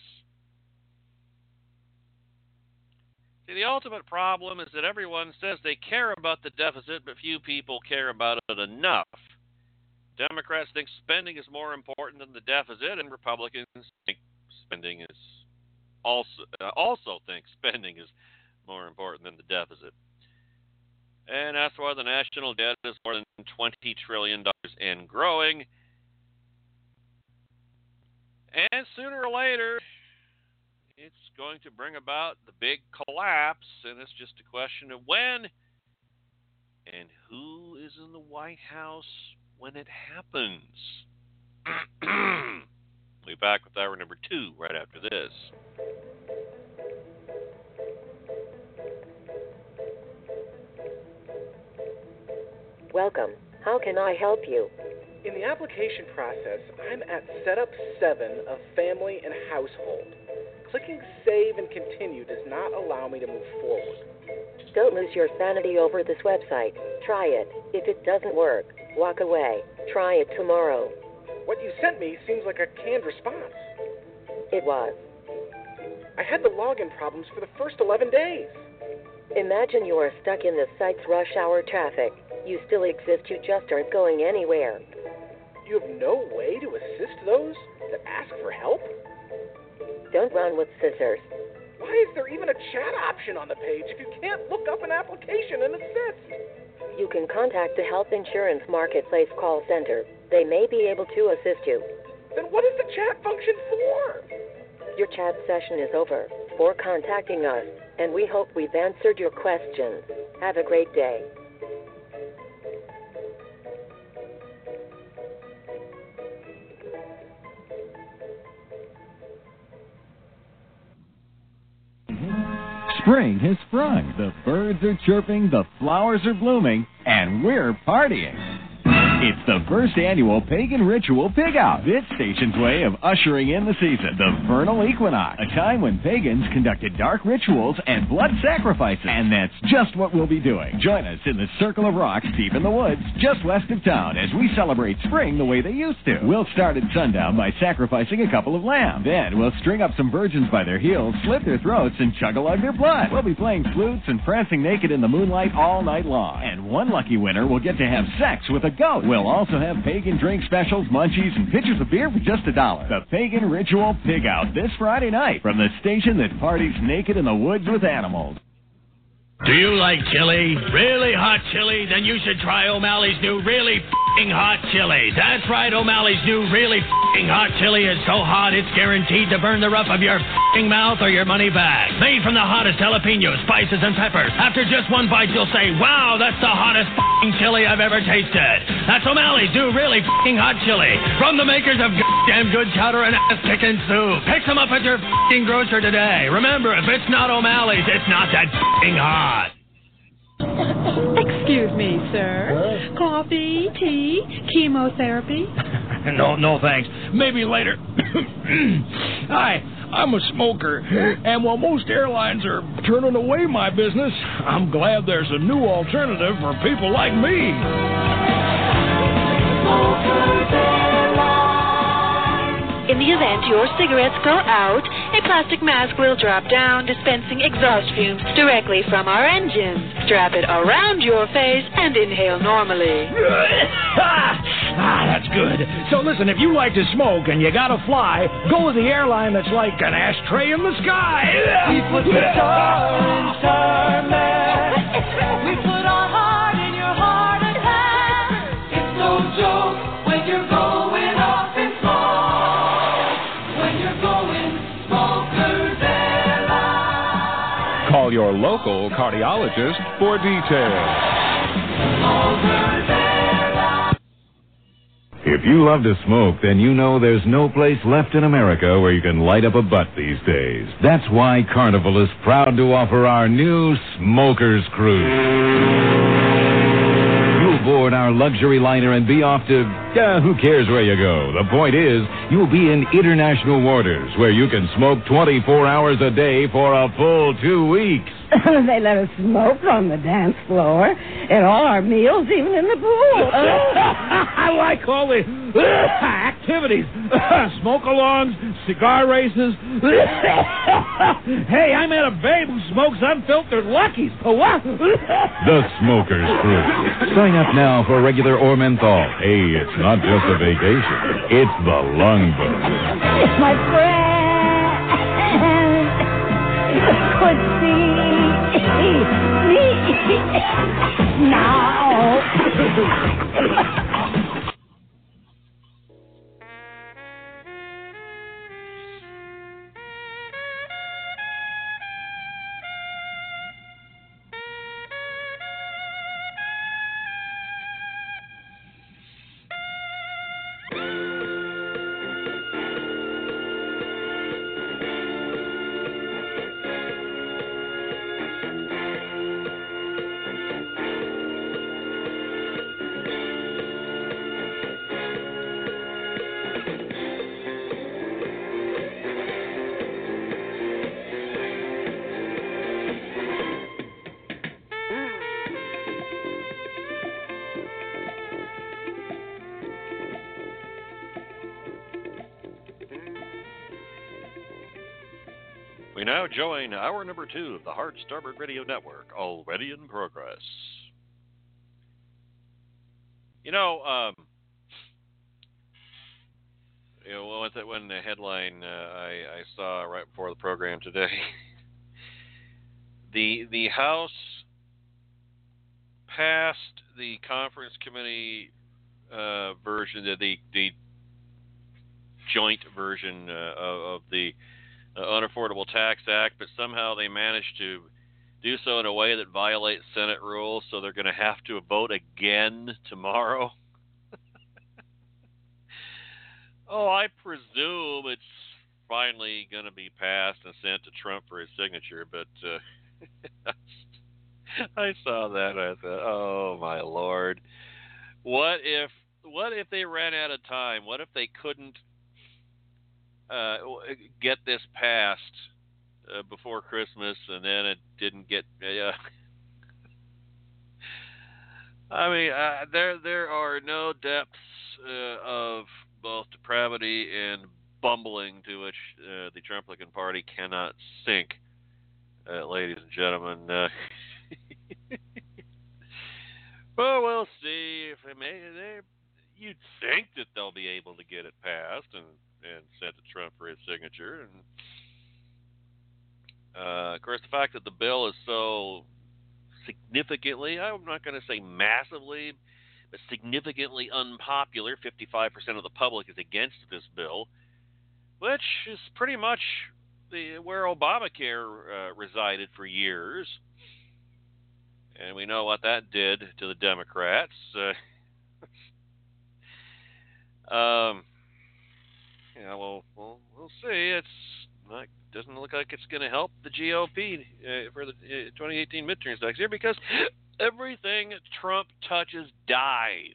See, the ultimate problem is that everyone says they care about the deficit, but few people care about it enough. Democrats think spending is more important than the deficit, and Republicans think spending is also think spending is more important than the deficit. And that's why the national debt is more than $20 trillion and growing. And sooner or later, it's going to bring about the big collapse, and it's just a question of when and who is in the White House when it happens. We'll be back with hour number 2 right after this. Welcome. How can I help you? In the application process, I'm at Setup 7 of Family and Household. Clicking Save and Continue does not allow me to move forward. Don't lose your sanity over this website. Try it. If it doesn't work, walk away. Try it tomorrow. What you sent me seems like a canned response. It was. I had the login problems for the first 11 days. Imagine you are stuck in the site's rush hour traffic. You still exist, you just aren't going anywhere. You have no way to assist those that ask for help? Don't run with scissors. Why is there even a chat option on the page if you can't look up an application and assist? You can contact the Health Insurance Marketplace call center. They may be able to assist you. Then what is the chat function for? Your chat session is over for contacting us, and we hope we've answered your questions. Have a great day. Spring has sprung, the birds are chirping, the flowers are blooming, and we're partying. It's the first annual Pagan Ritual Pig Out, this station's way of ushering in the season, the vernal equinox, a time when pagans conducted dark rituals and blood sacrifices. And that's just what we'll be doing. Join us in the Circle of Rocks deep in the woods, just west of town, as we celebrate spring the way they used to. We'll start at sundown by sacrificing a couple of lambs. Then we'll string up some virgins by their heels, slit their throats, and chug-a-lug their blood. We'll be playing flutes and prancing naked in the moonlight all night long. And one lucky winner will get to have sex with a goat. We'll also have pagan drink specials, munchies, and pitchers of beer for just $1. The Pagan Ritual Pig Out this Friday night from the station that parties naked in the woods with animals. Do you like chili? Really hot chili? Then you should try O'Malley's new really f***ing hot chili. That's right, O'Malley's new really f***ing hot chili is so hot it's guaranteed to burn the roof of your f***ing mouth or your money bag. Made from the hottest jalapenos, spices, and peppers. After just one bite, you'll say, wow, that's the hottest f***ing chili I've ever tasted. That's O'Malley's new really f***ing hot chili. From the makers of goddamn good chowder and ass-kicking soup. Pick some up at your f***ing grocer today. Remember, if it's not O'Malley's, it's not that f***ing hot. Excuse me, sir. Coffee, tea, chemotherapy? No, thanks. Maybe later. Hi, I'm a smoker, and while most airlines are turning away my business, I'm glad there's a new alternative for people like me. In the event your cigarettes go out, a plastic mask will drop down, dispensing exhaust fumes directly from our engines. Strap it around your face and inhale normally. That's good. So listen, if you like to smoke and you gotta fly, go with the airline that's like an ashtray in the sky. We put the star in tarmac. We put our heart in your heart and hand. It's no joke when you're going up in smoke. When you're going Smokers Airlines. Call your local cardiologist for details. Smokers Airlines. If you love to smoke, then you know there's no place left in America where you can light up a butt these days. That's why Carnival is proud to offer our new Smokers Cruise. You'll aboard our luxury liner and be off to, who cares where you go? The point is, you'll be in international waters where you can smoke 24 hours a day for a full 2 weeks. They let us smoke on the dance floor, at all our meals, even in the pool. I like all the activities. Smoke-alongs, cigar races. Hey, I met a babe who smokes unfiltered Luckies. What? The Smoker's Crew. Sign up now for regular or menthol. Hey, it's not just a vacation. It's the lung book. It's my friend. Could see me now. We now join hour number 2 of the Hard Starboard Radio Network, already in progress. When the headline I saw right before the program today, the House passed the conference committee version, the joint version of the Unaffordable Tax Act, but somehow they managed to do so in a way that violates Senate rules, so they're going to have to vote again tomorrow. I presume it's finally going to be passed and sent to Trump for his signature, but I saw that and I thought, oh my Lord. What if they ran out of time? What if they couldn't get this passed before Christmas, and then it didn't get. I mean, there are no depths of both depravity and bumbling to which the Trumplican Party cannot sink, ladies and gentlemen. Well, we'll see if you'd think that they'll be able to get it passed and sent to Trump for his signature. And of course, the fact that the bill is so significantly, I'm not going to say massively, but significantly unpopular, 55% of the public is against this bill, which is pretty much where Obamacare resided for years. And we know what that did to the Democrats. We'll see. Doesn't look like it's going to help the GOP for the 2018 midterms next year, because everything Trump touches dies.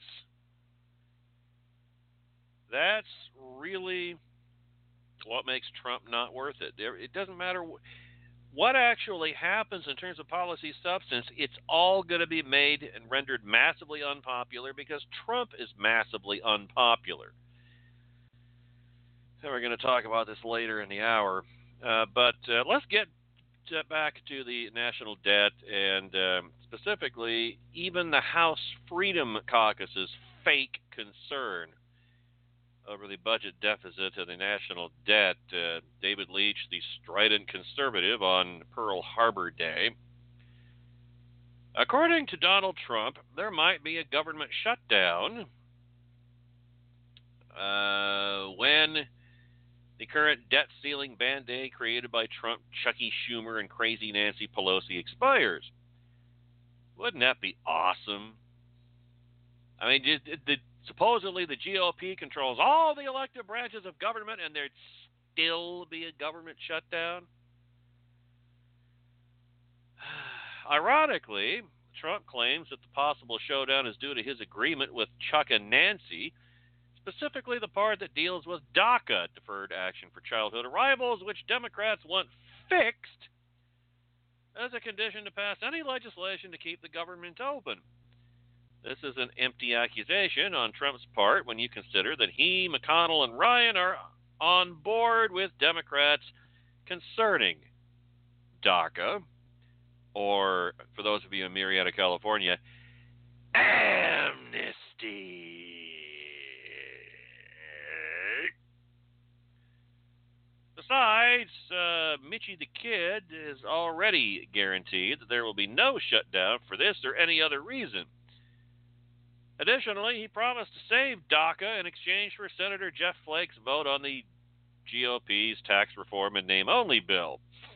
That's really what makes Trump not worth it. It doesn't matter what actually happens in terms of policy substance. It's all going to be made and rendered massively unpopular because Trump is massively unpopular. So we're going to talk about this later in the hour. But let's get back to the national debt and specifically even the House Freedom Caucus's fake concern over the budget deficit and the national debt. David Leach, the strident conservative, on Pearl Harbor Day. According to Donald Trump, there might be a government shutdown when the current debt ceiling band-aid created by Trump, Chucky Schumer, and crazy Nancy Pelosi expires. Wouldn't that be awesome? I mean, supposedly the GOP controls all the elected branches of government, and there'd still be a government shutdown? Ironically, Trump claims that the possible showdown is due to his agreement with Chuck and Nancy, specifically the part that deals with DACA, Deferred Action for Childhood Arrivals, which Democrats want fixed as a condition to pass any legislation to keep the government open. This is an empty accusation on Trump's part when you consider that he, McConnell, and Ryan are on board with Democrats concerning DACA, or, for those of you in Murrieta, California, amnesty. Besides, Mitchie the Kid is already guaranteed that there will be no shutdown for this or any other reason. Additionally, he promised to save DACA in exchange for Senator Jeff Flake's vote on the GOP's tax reform and name-only bill.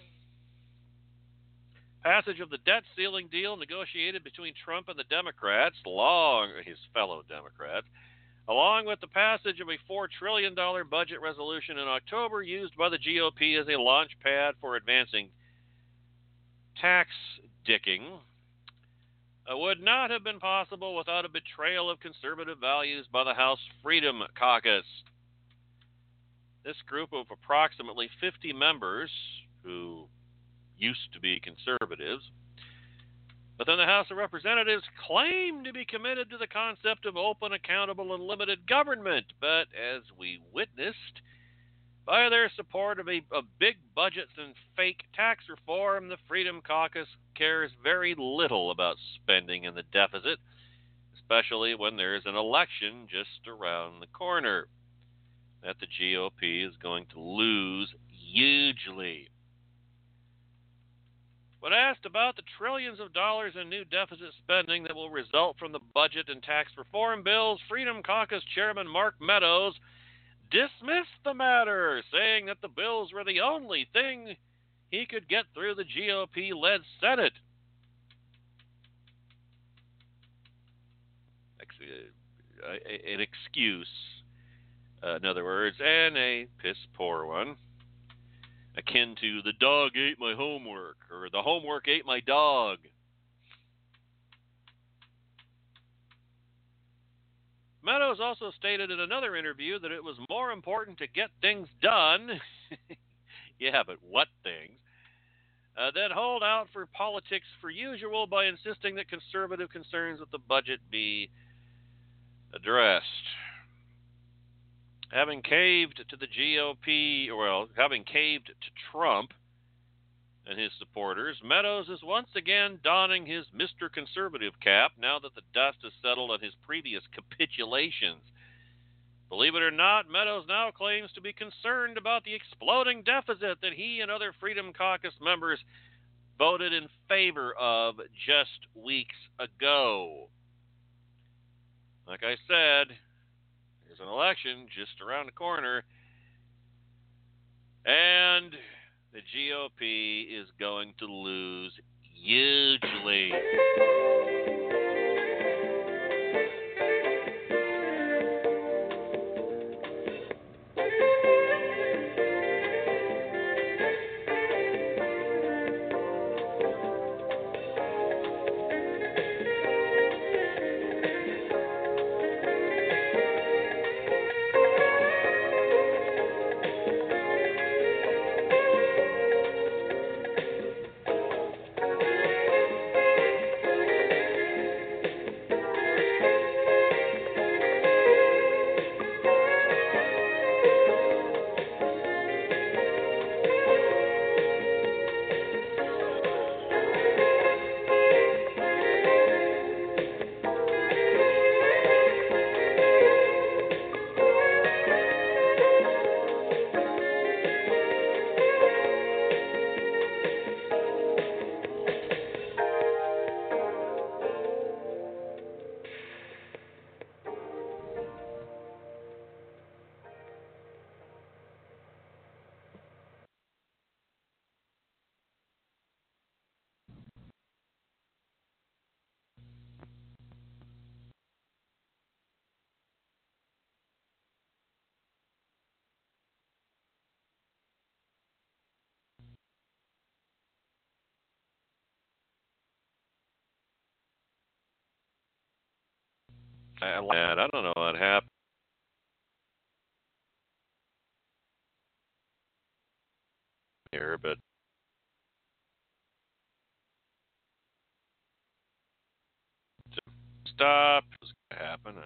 Passage of the debt ceiling deal negotiated between Trump and the Democrats, his fellow Democrats, along with the passage of a $4 trillion budget resolution in October used by the GOP as a launch pad for advancing tax dicking, would not have been possible without a betrayal of conservative values by the House Freedom Caucus. This group of approximately 50 members, who used to be conservatives, but then the House of Representatives claimed to be committed to the concept of open, accountable, and limited government. But as we witnessed, by their support of big budgets and fake tax reform, the Freedom Caucus cares very little about spending and the deficit, especially when there is an election just around the corner that the GOP is going to lose hugely. When asked about the trillions of dollars in new deficit spending that will result from the budget and tax reform bills, Freedom Caucus Chairman Mark Meadows dismissed the matter, saying that the bills were the only thing he could get through the GOP-led Senate. An excuse, in other words, and a piss-poor one, akin to the dog ate my homework, or the homework ate my dog. Meadows also stated in another interview that it was more important to get things done, yeah, but what things, than hold out for politics for usual by insisting that conservative concerns with the budget be addressed. Having caved to the GOP, having caved to Trump and his supporters, Meadows is once again donning his Mr. Conservative cap now that the dust has settled on his previous capitulations. Believe it or not, Meadows now claims to be concerned about the exploding deficit that he and other Freedom Caucus members voted in favor of just weeks ago. Like I said, there's an election just around the corner, and the GOP is going to lose hugely. I don't know how that happened here, but stop. What's going to happen?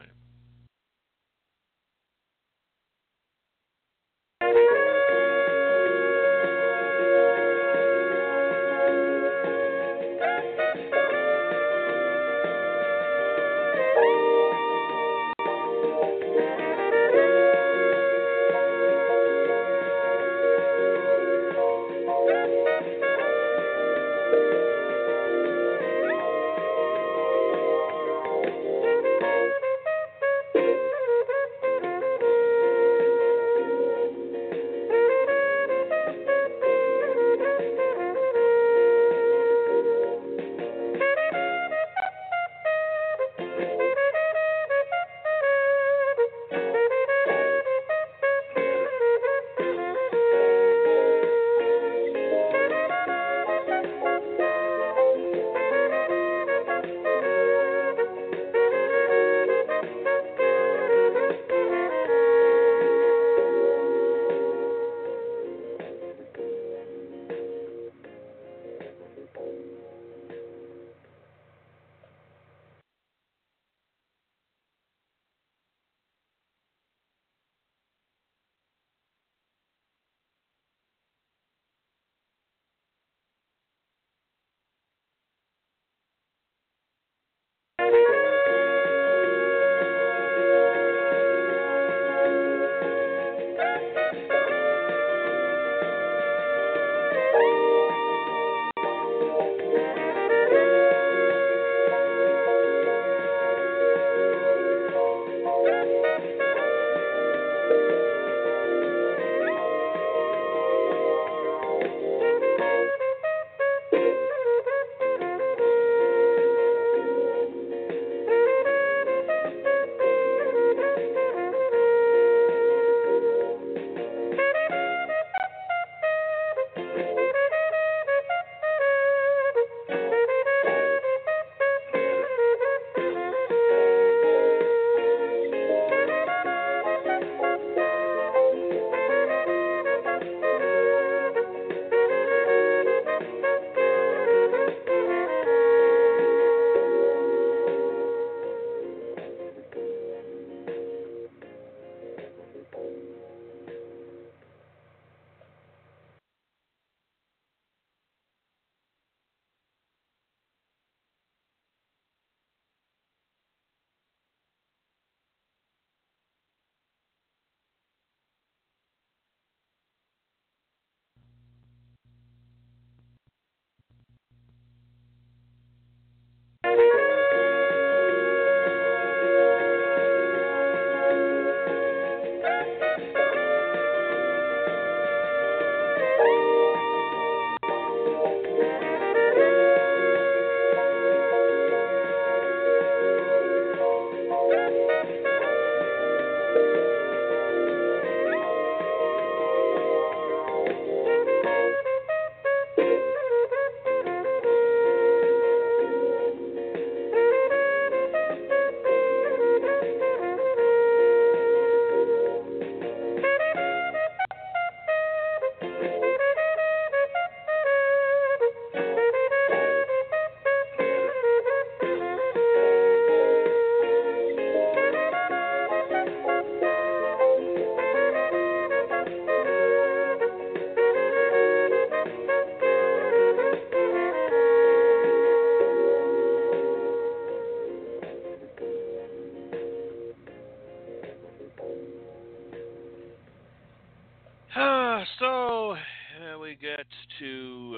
We get to,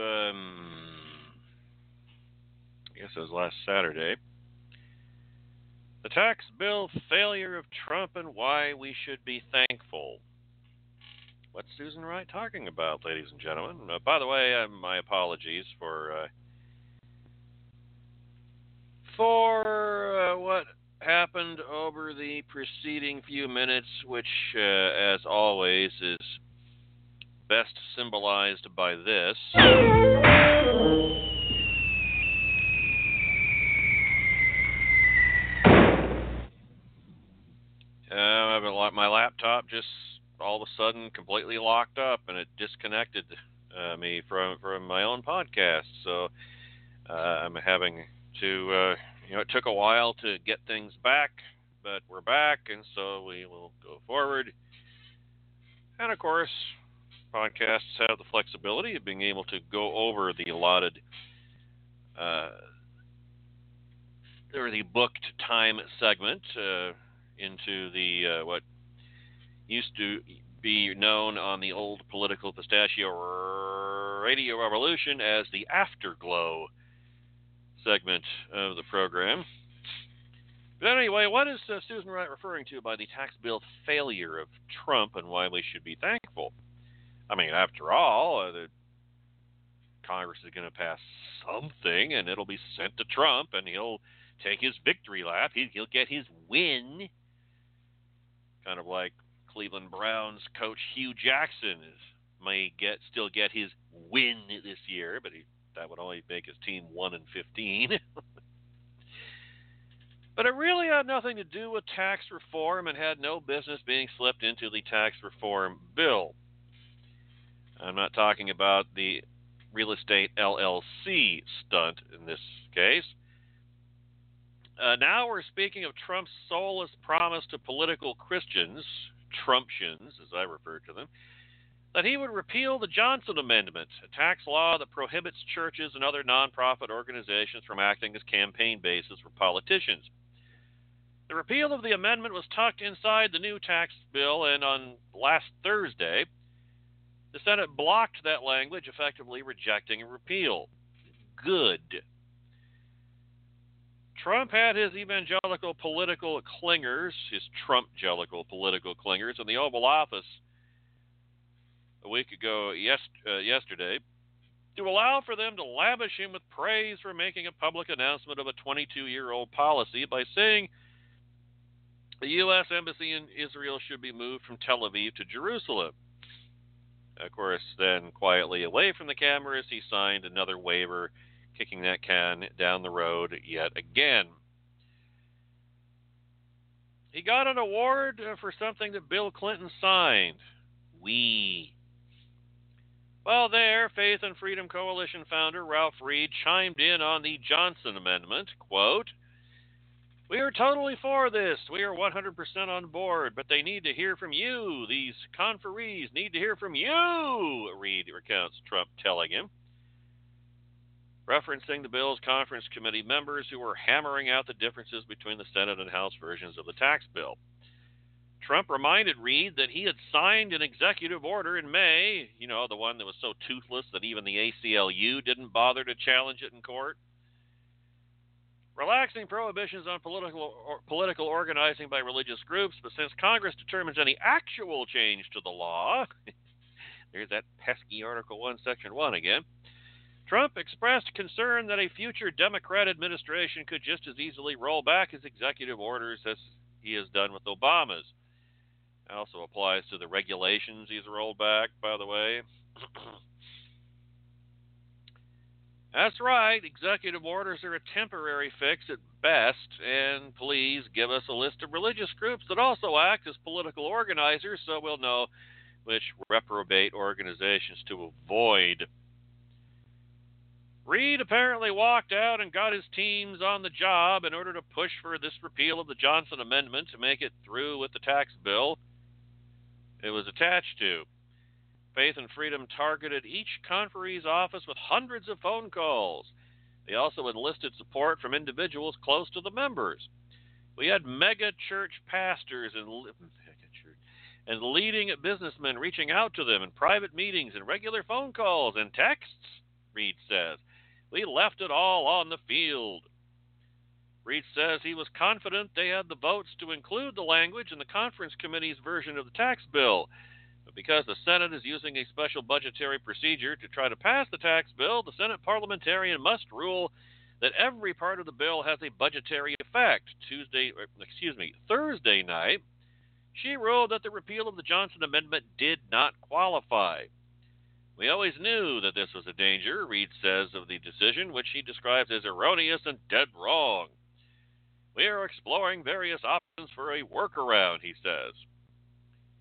I guess it was last Saturday, the tax bill failure of Trump and why we should be thankful. What's Susan Wright talking about, ladies and gentlemen? By the way, my apologies for what happened over the preceding few minutes, which, as always, is best symbolized by this. laptop just all of a sudden completely locked up, and it disconnected me from my own podcast. So I'm having to, it took a while to get things back, but we're back, and so we will go forward. And of course, podcasts have the flexibility of being able to go over the allotted or the booked time segment into the what used to be known on the old political pistachio radio revolution as the Afterglow segment of the program. But anyway, what is Susan Wright referring to by the tax bill failure of Trump, and why we should be thankful? I mean, after all, the Congress is going to pass something, and it'll be sent to Trump, and he'll take his victory lap. He'll get his win. Kind of like Cleveland Browns coach Hugh Jackson may still get his win this year, but that would only make his team 1-15. But it really had nothing to do with tax reform and had no business being slipped into the tax reform bill. I'm not talking about the real estate LLC stunt in this case. Now we're speaking of Trump's soulless promise to political Christians, Trumptians as I refer to them, that he would repeal the Johnson Amendment, a tax law that prohibits churches and other nonprofit organizations from acting as campaign bases for politicians. The repeal of the amendment was tucked inside the new tax bill, and on last Thursday, the Senate blocked that language, effectively rejecting a repeal. Good. Trump had his evangelical political clingers, his Trump-gelical political clingers, in the Oval Office a week ago yesterday to allow for them to lavish him with praise for making a public announcement of a 22-year-old policy by saying the U.S. Embassy in Israel should be moved from Tel Aviv to Jerusalem. Of course, then quietly away from the cameras, he signed another waiver, kicking that can down the road yet again. He got an award for something that Bill Clinton signed. Well, there, Faith and Freedom Coalition founder Ralph Reed chimed in on the Johnson Amendment, quote, "We are totally for this. We are 100% on board, but they need to hear from you. These conferees need to hear from you," Reed recounts Trump telling him, referencing the bill's conference committee members who were hammering out the differences between the Senate and House versions of the tax bill. Trump reminded Reed that he had signed an executive order in May, the one that was so toothless that even the ACLU didn't bother to challenge it in court, relaxing prohibitions on political organizing by religious groups, but since Congress determines any actual change to the law, there's that pesky Article 1, Section 1 again, Trump expressed concern that a future Democrat administration could just as easily roll back his executive orders as he has done with Obama's. It also applies to the regulations he's rolled back, by the way. That's right, executive orders are a temporary fix at best, and please give us a list of religious groups that also act as political organizers so we'll know which reprobate organizations to avoid. Reed apparently walked out and got his teams on the job in order to push for this repeal of the Johnson Amendment to make it through with the tax bill it was attached to. Faith and Freedom targeted each conferee's office with hundreds of phone calls. They also enlisted support from individuals close to the members. We had mega church pastors and leading businessmen reaching out to them in private meetings and regular phone calls and texts, Reed says. We left it all on the field. Reed says he was confident they had the votes to include the language in the conference committee's version of the tax bill. But because the Senate is using a special budgetary procedure to try to pass the tax bill, the Senate parliamentarian must rule that every part of the bill has a budgetary effect. Thursday night, she ruled that the repeal of the Johnson Amendment did not qualify. We always knew that this was a danger, Reed says of the decision, which he describes as erroneous and dead wrong. We are exploring various options for a workaround, he says.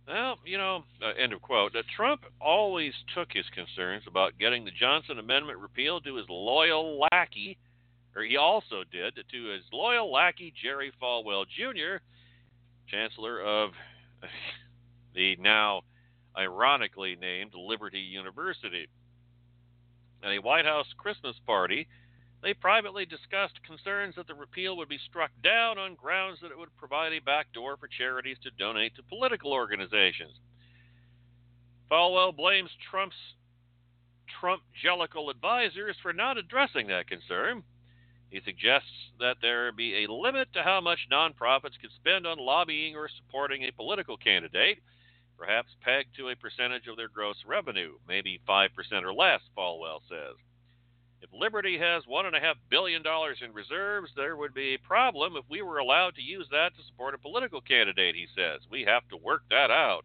Well, end of quote. Trump always took his concerns about getting the Johnson Amendment repealed to his loyal lackey, or he also did, to his loyal lackey, Jerry Falwell Jr., Chancellor of the now ironically named Liberty University. At a White House Christmas party, they privately discussed concerns that the repeal would be struck down on grounds that it would provide a backdoor for charities to donate to political organizations. Falwell blames Trump-jellical advisors for not addressing that concern. He suggests that there be a limit to how much nonprofits can spend on lobbying or supporting a political candidate, perhaps pegged to a percentage of their gross revenue, maybe 5% or less, Falwell says. If Liberty has $1.5 billion in reserves, there would be a problem if we were allowed to use that to support a political candidate, he says. We have to work that out.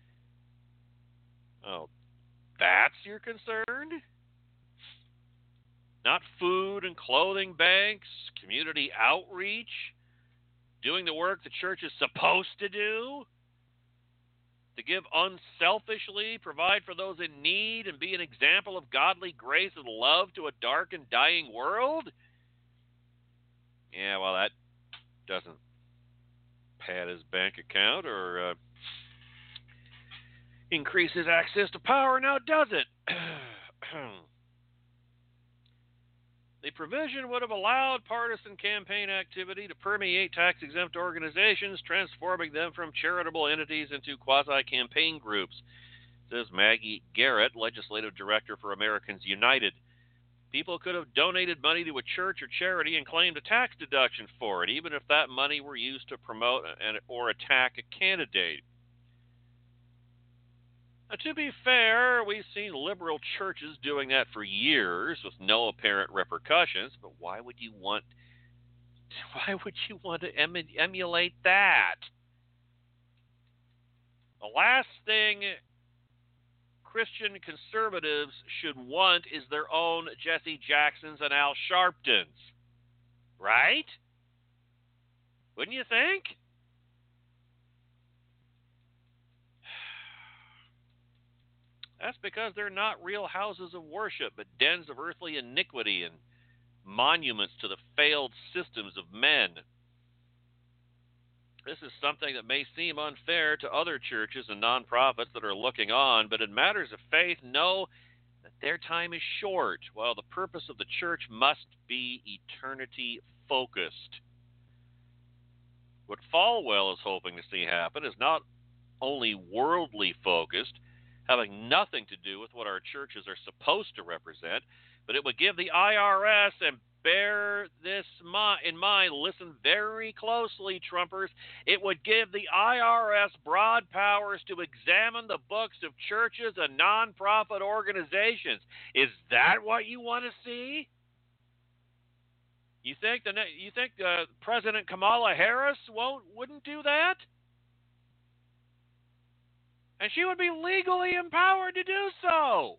Oh, that's your concern? Not food and clothing banks, community outreach, doing the work the church is supposed to do, to give unselfishly, provide for those in need, and be an example of godly grace and love to a dark and dying world? Yeah, well, that doesn't pad his bank account or increase his access to power, now does it? The provision would have allowed partisan campaign activity to permeate tax-exempt organizations, transforming them from charitable entities into quasi-campaign groups, says Maggie Garrett, legislative director for Americans United. People could have donated money to a church or charity and claimed a tax deduction for it, even if that money were used to promote or attack a candidate. Now, to be fair, we've seen liberal churches doing that for years with no apparent repercussions, but why would you want to emulate that? The last thing Christian conservatives should want is their own Jesse Jacksons and Al Sharptons. Right? Wouldn't you think? That's because they're not real houses of worship, but dens of earthly iniquity and monuments to the failed systems of men. This is something that may seem unfair to other churches and nonprofits that are looking on, but in matters of faith, know that their time is short, while the purpose of the church must be eternity-focused. What Falwell is hoping to see happen is not only worldly-focused, having nothing to do with what our churches are supposed to represent, but it would give the IRS, and bear this in mind, listen very closely, Trumpers, it would give the IRS broad powers to examine the books of churches and nonprofit organizations. Is that what you want to see? You think President Kamala Harris wouldn't do that? And she would be legally empowered to do so.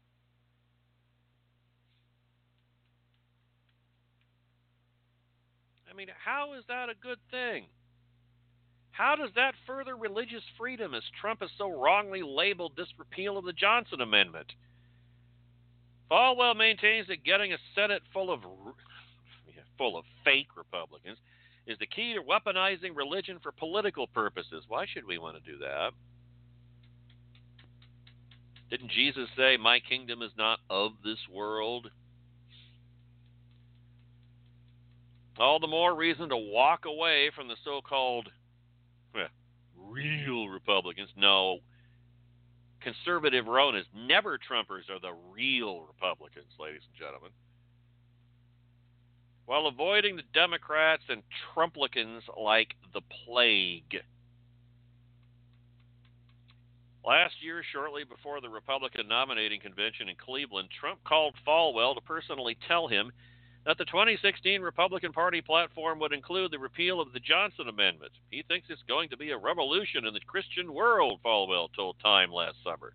I mean, how is that a good thing? How does that further religious freedom, as Trump has so wrongly labeled this repeal of the Johnson Amendment? Falwell maintains that getting a Senate full of fake Republicans is the key to weaponizing religion for political purposes. Why should we want to do that? Didn't Jesus say, "My kingdom is not of this world"? All the more reason to walk away from the so-called real Republicans. No, conservative Ronas, never Trumpers, are the real Republicans, ladies and gentlemen. While avoiding the Democrats and Trumplicans like the plague. Last year, shortly before the Republican nominating convention in Cleveland, Trump called Falwell to personally tell him that the 2016 Republican Party platform would include the repeal of the Johnson Amendment. He thinks it's going to be a revolution in the Christian world, Falwell told Time last summer.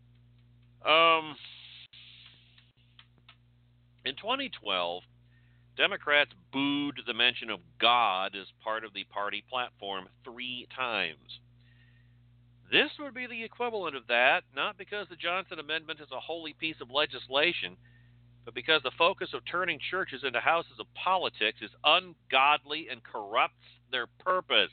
In 2012, Democrats booed the mention of God as part of the party platform 3 times. This would be the equivalent of that, not because the Johnson Amendment is a holy piece of legislation, but because the focus of turning churches into houses of politics is ungodly and corrupts their purpose.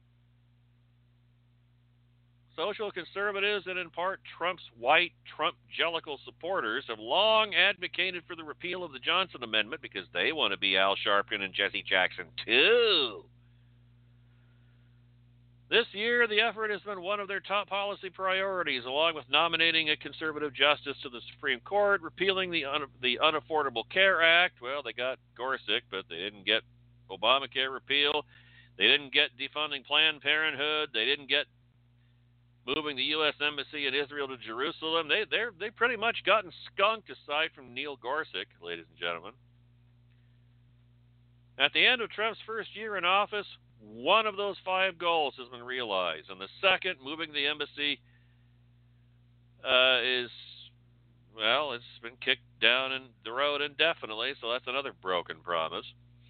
Social conservatives and in part Trump's white Trump-jellical supporters have long advocated for the repeal of the Johnson Amendment because they want to be Al Sharpton and Jesse Jackson too. This year, the effort has been one of their top policy priorities, along with nominating a conservative justice to the Supreme Court, repealing the Unaffordable Care Act. Well, they got Gorsuch, but they didn't get Obamacare repeal. They didn't get defunding Planned Parenthood. They didn't get moving the U.S. Embassy in Israel to Jerusalem. They've pretty much gotten skunked aside from Neil Gorsuch, ladies and gentlemen. At the end of Trump's first year in office, one of those 5 goals has been realized, and the second, moving the embassy, it's been kicked down the road indefinitely, so that's another broken promise.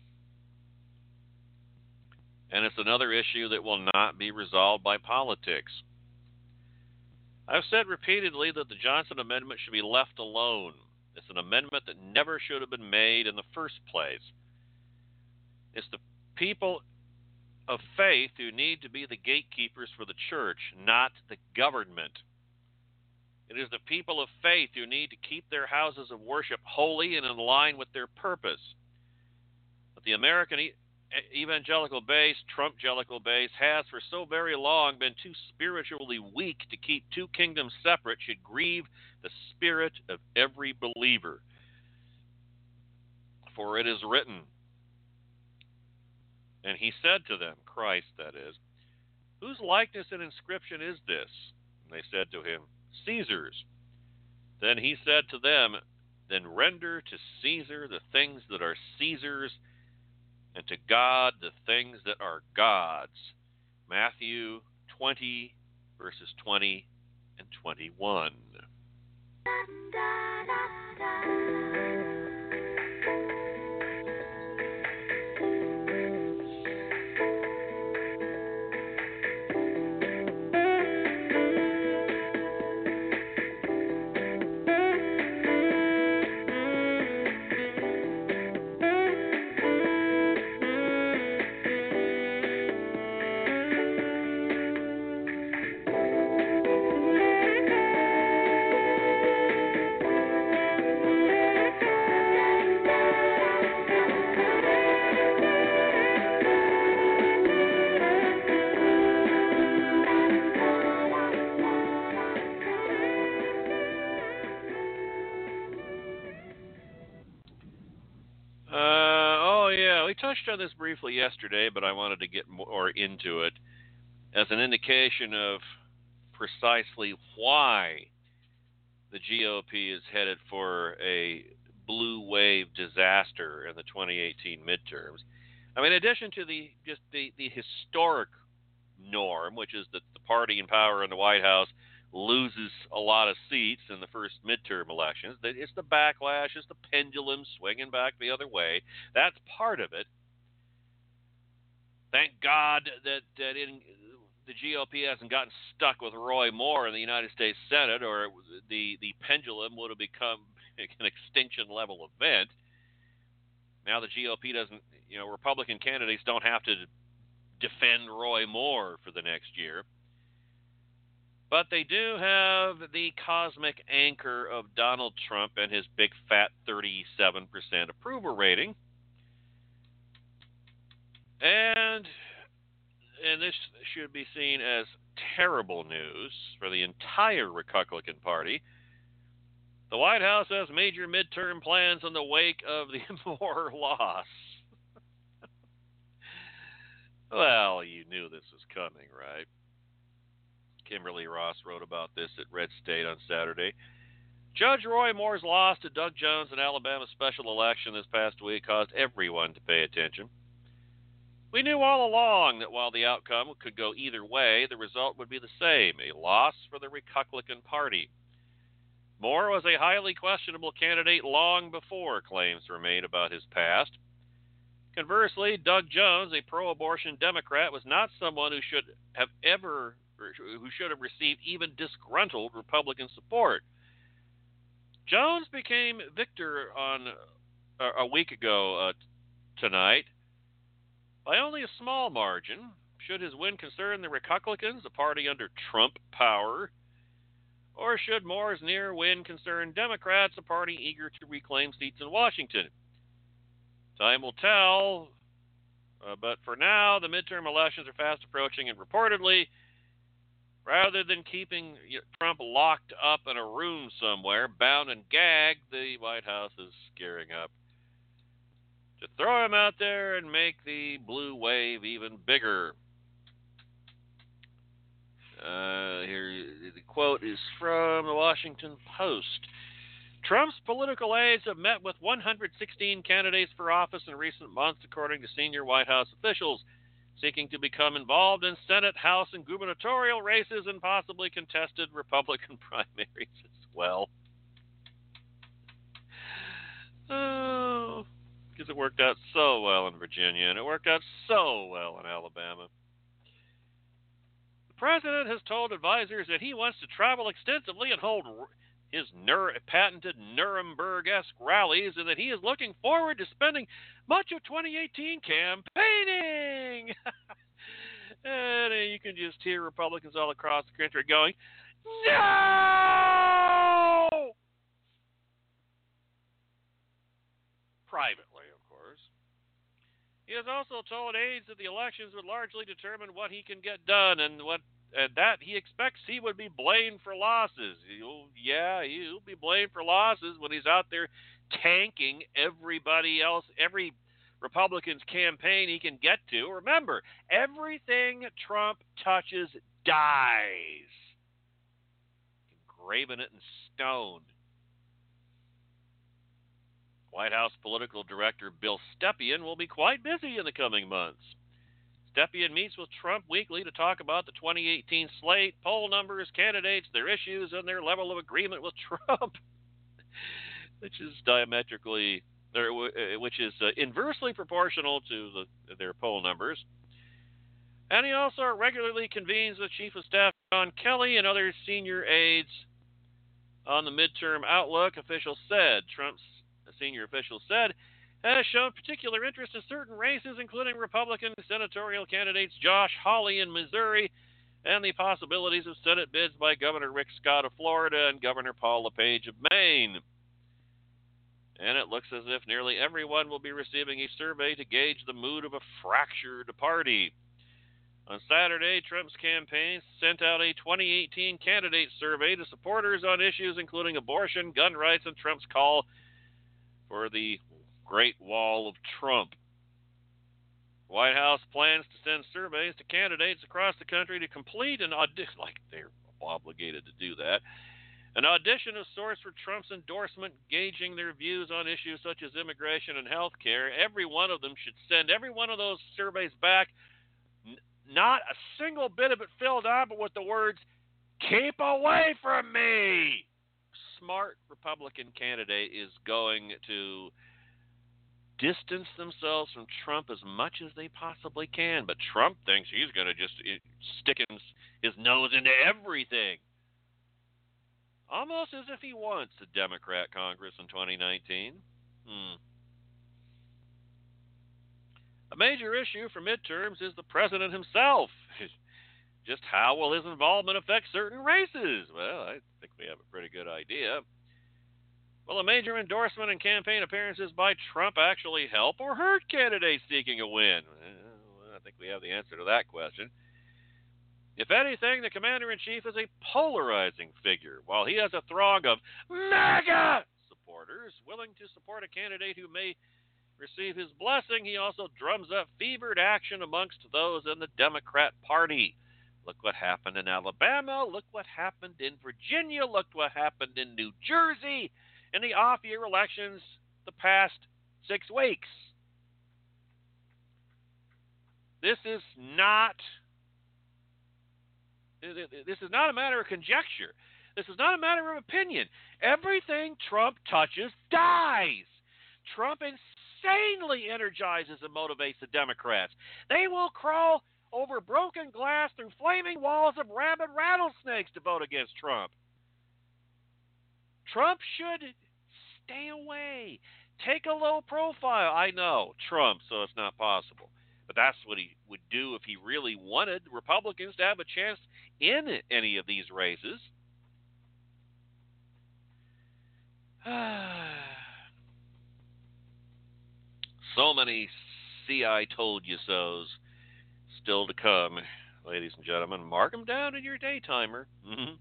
And it's another issue that will not be resolved by politics. I've said repeatedly that the Johnson Amendment should be left alone. It's an amendment that never should have been made in the first place. It's the people of faith who need to be the gatekeepers for the church, not the government. It is the people of faith who need to keep their houses of worship holy and in line with their purpose. But the American evangelical base, Trump-jellical base, has for so very long been too spiritually weak to keep 2 kingdoms separate, should grieve the spirit of every believer. For it is written, and he said to them, Christ that is, whose likeness and inscription is this? And they said to him, Caesar's. Then he said to them, then render to Caesar the things that are Caesar's, and to God the things that are God's. Matthew 20, verses 20 and 21. Touched on this briefly yesterday, but I wanted to get more into it as an indication of precisely why the GOP is headed for a blue wave disaster in the 2018 midterms. I mean, in addition to the historic norm, which is that the party in power in the White House loses a lot of seats in the first midterm elections. It's the backlash, it's the pendulum swinging back the other way. That's part of it. Thank God that the GOP hasn't gotten stuck with Roy Moore in the United States Senate, or the pendulum would have become an extinction level event. Now the GOP doesn't, Republican candidates don't have to defend Roy Moore for the next year. But they do have the cosmic anchor of Donald Trump and his big fat 37% approval rating. And this should be seen as terrible news for the entire Republican Party. The White House has major midterm plans in the wake of the Moore loss. Well, you knew this was coming, right? Kimberly Ross wrote about this at Red State on Saturday. Judge Roy Moore's loss to Doug Jones in Alabama's special election this past week caused everyone to pay attention. We knew all along that while the outcome could go either way, the result would be the same, a loss for the Republican Party. Moore was a highly questionable candidate long before claims were made about his past. Conversely, Doug Jones, a pro-abortion Democrat, was not someone who should have received even disgruntled Republican support. Jones became victor on a week ago tonight by only a small margin. Should his win concern the Republicans, a party under Trump power, or should Moore's near win concern Democrats, a party eager to reclaim seats in Washington? Time will tell, but for now, the midterm elections are fast approaching, and reportedly, rather than keeping Trump locked up in a room somewhere, bound and gagged, the White House is gearing up to throw him out there and make the blue wave even bigger. Here, the quote is from the Washington Post. Trump's political aides have met with 116 candidates for office in recent months, according to senior White House officials, seeking to become involved in Senate, House, and gubernatorial races and possibly contested Republican primaries as well. Oh, because it worked out so well in Virginia, and it worked out so well in Alabama. The president has told advisors that he wants to travel extensively and hold his patented Nuremberg-esque rallies, and that he is looking forward to spending much of 2018 campaigning. And you can just hear Republicans all across the country going, no! Privately, of course. He has also told aides that the elections would largely determine what he can get done, and that he expects he would be blamed for losses. He'll be blamed for losses when he's out there tanking everybody else, every Republican's campaign he can get to. Remember, everything Trump touches dies. Engraving it in stone. White House political director Bill Stepien will be quite busy in the coming months. Stepien meets with Trump weekly to talk about the 2018 slate, poll numbers, candidates, their issues, and their level of agreement with Trump, which is inversely proportional to their poll numbers. And he also regularly convenes with Chief of Staff John Kelly and other senior aides on the midterm outlook. Trump's senior officials said, has shown particular interest in certain races, including Republican senatorial candidates Josh Hawley in Missouri and the possibilities of Senate bids by Governor Rick Scott of Florida and Governor Paul LePage of Maine. And it looks as if nearly everyone will be receiving a survey to gauge the mood of a fractured party. On Saturday, Trump's campaign sent out a 2018 candidate survey to supporters on issues including abortion, gun rights, and Trump's call for the Great Wall of Trump. White House plans to send surveys to candidates across the country to complete an audition, like they're obligated to do that, an audition of sorts for Trump's endorsement, gauging their views on issues such as immigration and health care. Every one of them should send every one of those surveys back, not a single bit of it filled out, but with the words, "Keep away from me." Smart Republican candidate is going to distance themselves from Trump as much as they possibly can. But Trump thinks he's going to just stick his nose into everything. Almost as if he wants a Democrat Congress in 2019. A major issue for midterms is the president himself. Just how will his involvement affect certain races? Well, I think we have a pretty good idea. Will a major endorsement and campaign appearances by Trump actually help or hurt candidates seeking a win? Well, I think we have the answer to that question. If anything, the commander-in-chief is a polarizing figure. While he has a throng of MAGA supporters willing to support a candidate who may receive his blessing, he also drums up fevered action amongst those in the Democrat Party. Look what happened in Alabama. Look what happened in Virginia. Look what happened in New Jersey in the off-year elections the past 6 weeks. This is not a matter of conjecture. This is not a matter of opinion. Everything Trump touches dies. Trump insanely energizes and motivates the Democrats. They will crawl over broken glass through flaming walls of rabid rattlesnakes to vote against Trump. Trump should stay away. Take a low profile. I know, Trump, so it's not possible. But that's what he would do if he really wanted Republicans to have a chance in any of these races. So many see I told you so's still to come, ladies and gentlemen. Mark them down in your day timer. Mm-hmm.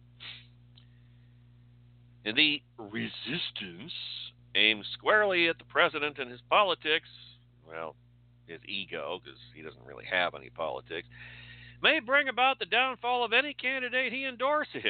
And the resistance aimed squarely at the president and his politics, well, his ego, because he doesn't really have any politics, may bring about the downfall of any candidate he endorses.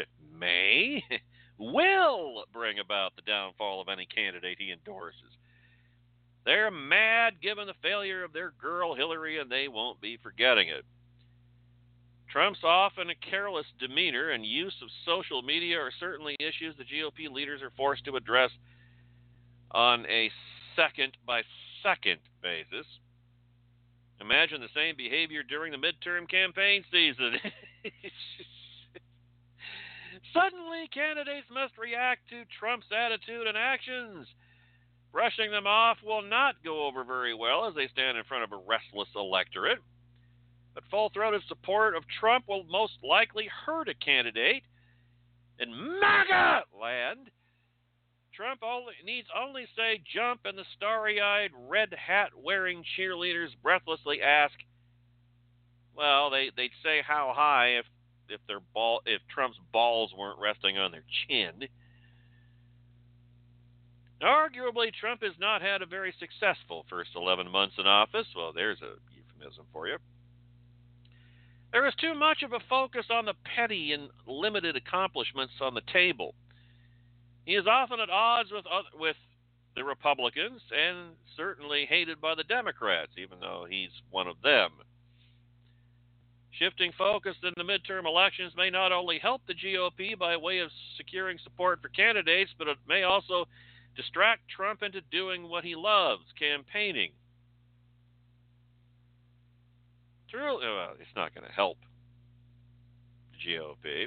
Will bring about the downfall of any candidate he endorses. They're mad given the failure of their girl Hillary, and they won't be forgetting it. Trump's often careless demeanor and use of social media are certainly issues the GOP leaders are forced to address on a second-by-second basis. Imagine the same behavior during the midterm campaign season. Suddenly, candidates must react to Trump's attitude and actions. Brushing them off will not go over very well as they stand in front of a restless electorate. But full-throated support of Trump will most likely hurt a candidate. In MAGA land, Trump needs only say jump, and the starry-eyed, red hat-wearing cheerleaders breathlessly ask, well, they'd say how high if Trump's balls weren't resting on their chin. Arguably, Trump has not had a very successful first 11 months in office. Well, there's a euphemism for you. There is too much of a focus on the petty and limited accomplishments on the table. He is often at odds with the Republicans and certainly hated by the Democrats, even though he's one of them. Shifting focus in the midterm elections may not only help the GOP by way of securing support for candidates, but it may also distract Trump into doing what he loves, campaigning. Truly, well, it's not going to help the GOP.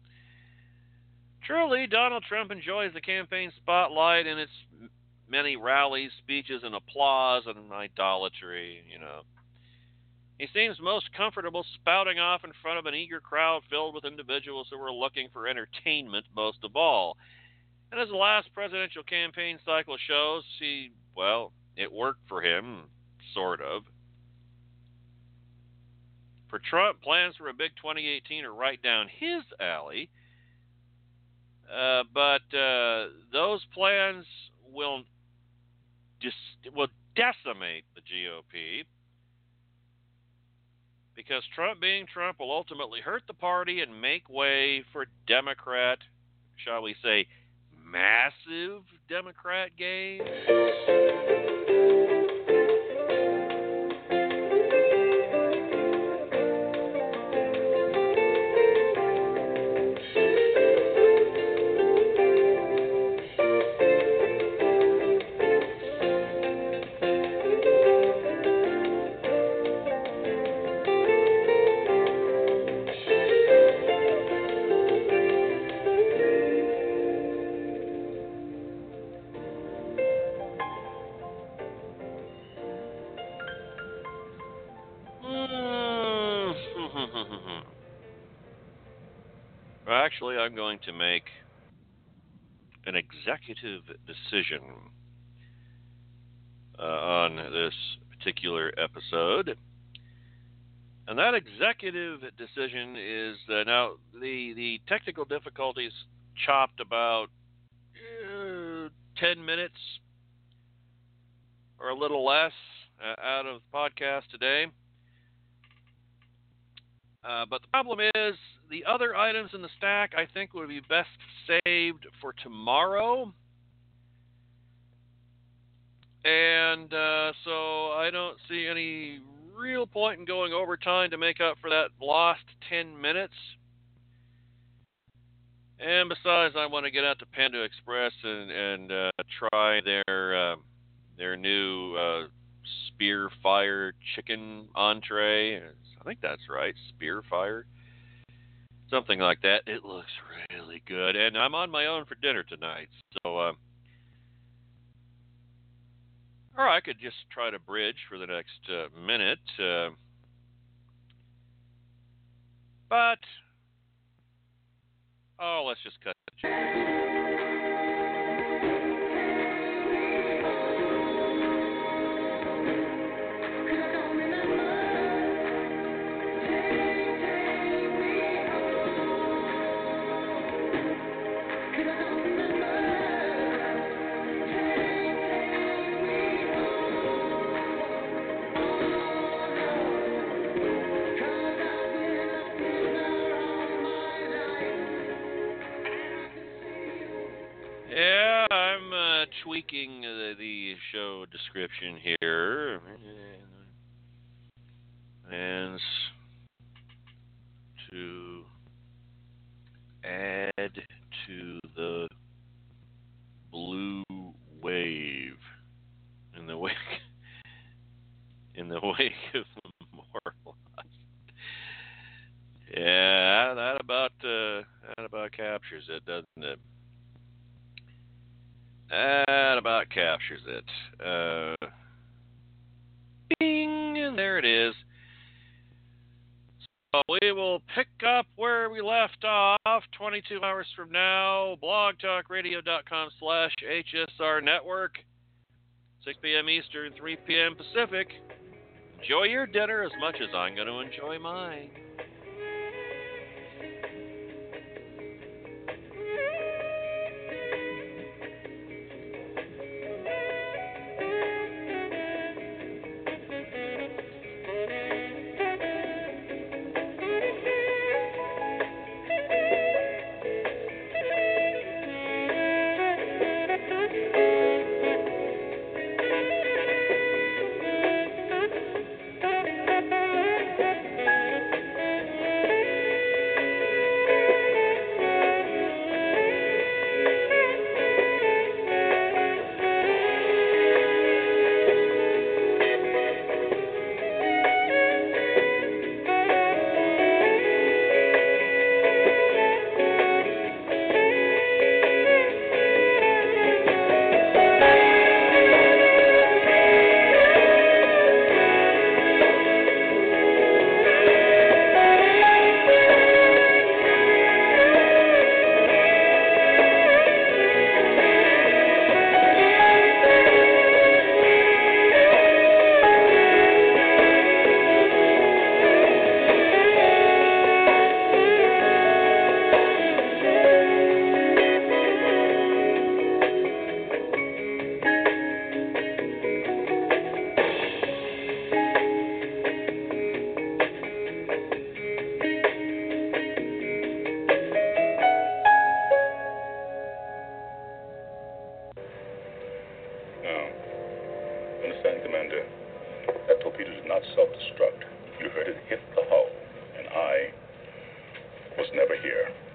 Truly, Donald Trump enjoys the campaign spotlight and its many rallies, speeches, and applause and idolatry, He seems most comfortable spouting off in front of an eager crowd filled with individuals who are looking for entertainment most of all. And as the last presidential campaign cycle shows, it worked for him, sort of. For Trump, plans for a big 2018 are right down his alley. But those plans will decimate the GOP because Trump being Trump will ultimately hurt the party and make way for Democrat, shall we say, massive Democrat gains. Actually, I'm going to make an executive decision on this particular episode. And that executive decision is now the technical difficulties chopped about 10 minutes or a little less out of the podcast today. But the problem is the other items in the stack I think would be best saved for tomorrow. And so I don't see any real point in going overtime to make up for that lost 10 minutes. And besides, I want to get out to Panda Express and try their their new spear fire chicken entree. I think that's right, spear fire. Something like that. It looks really good. And I'm on my own for dinner tonight. So, or I could just try to bridge for the next minute. But, let's just cut the chase. Tweaking the show description here, and to add to the blue wave in the wake of the Morlock. Yeah, that about captures it, doesn't it? That about captures it. Bing! And there it is. So we will pick up where we left off 22 hours from now. blogtalkradio.com/HSR Network. 6 p.m. Eastern, 3 p.m. Pacific. Enjoy your dinner as much as I'm going to enjoy mine. self-destruct. You heard it hit the hull, and I was never here.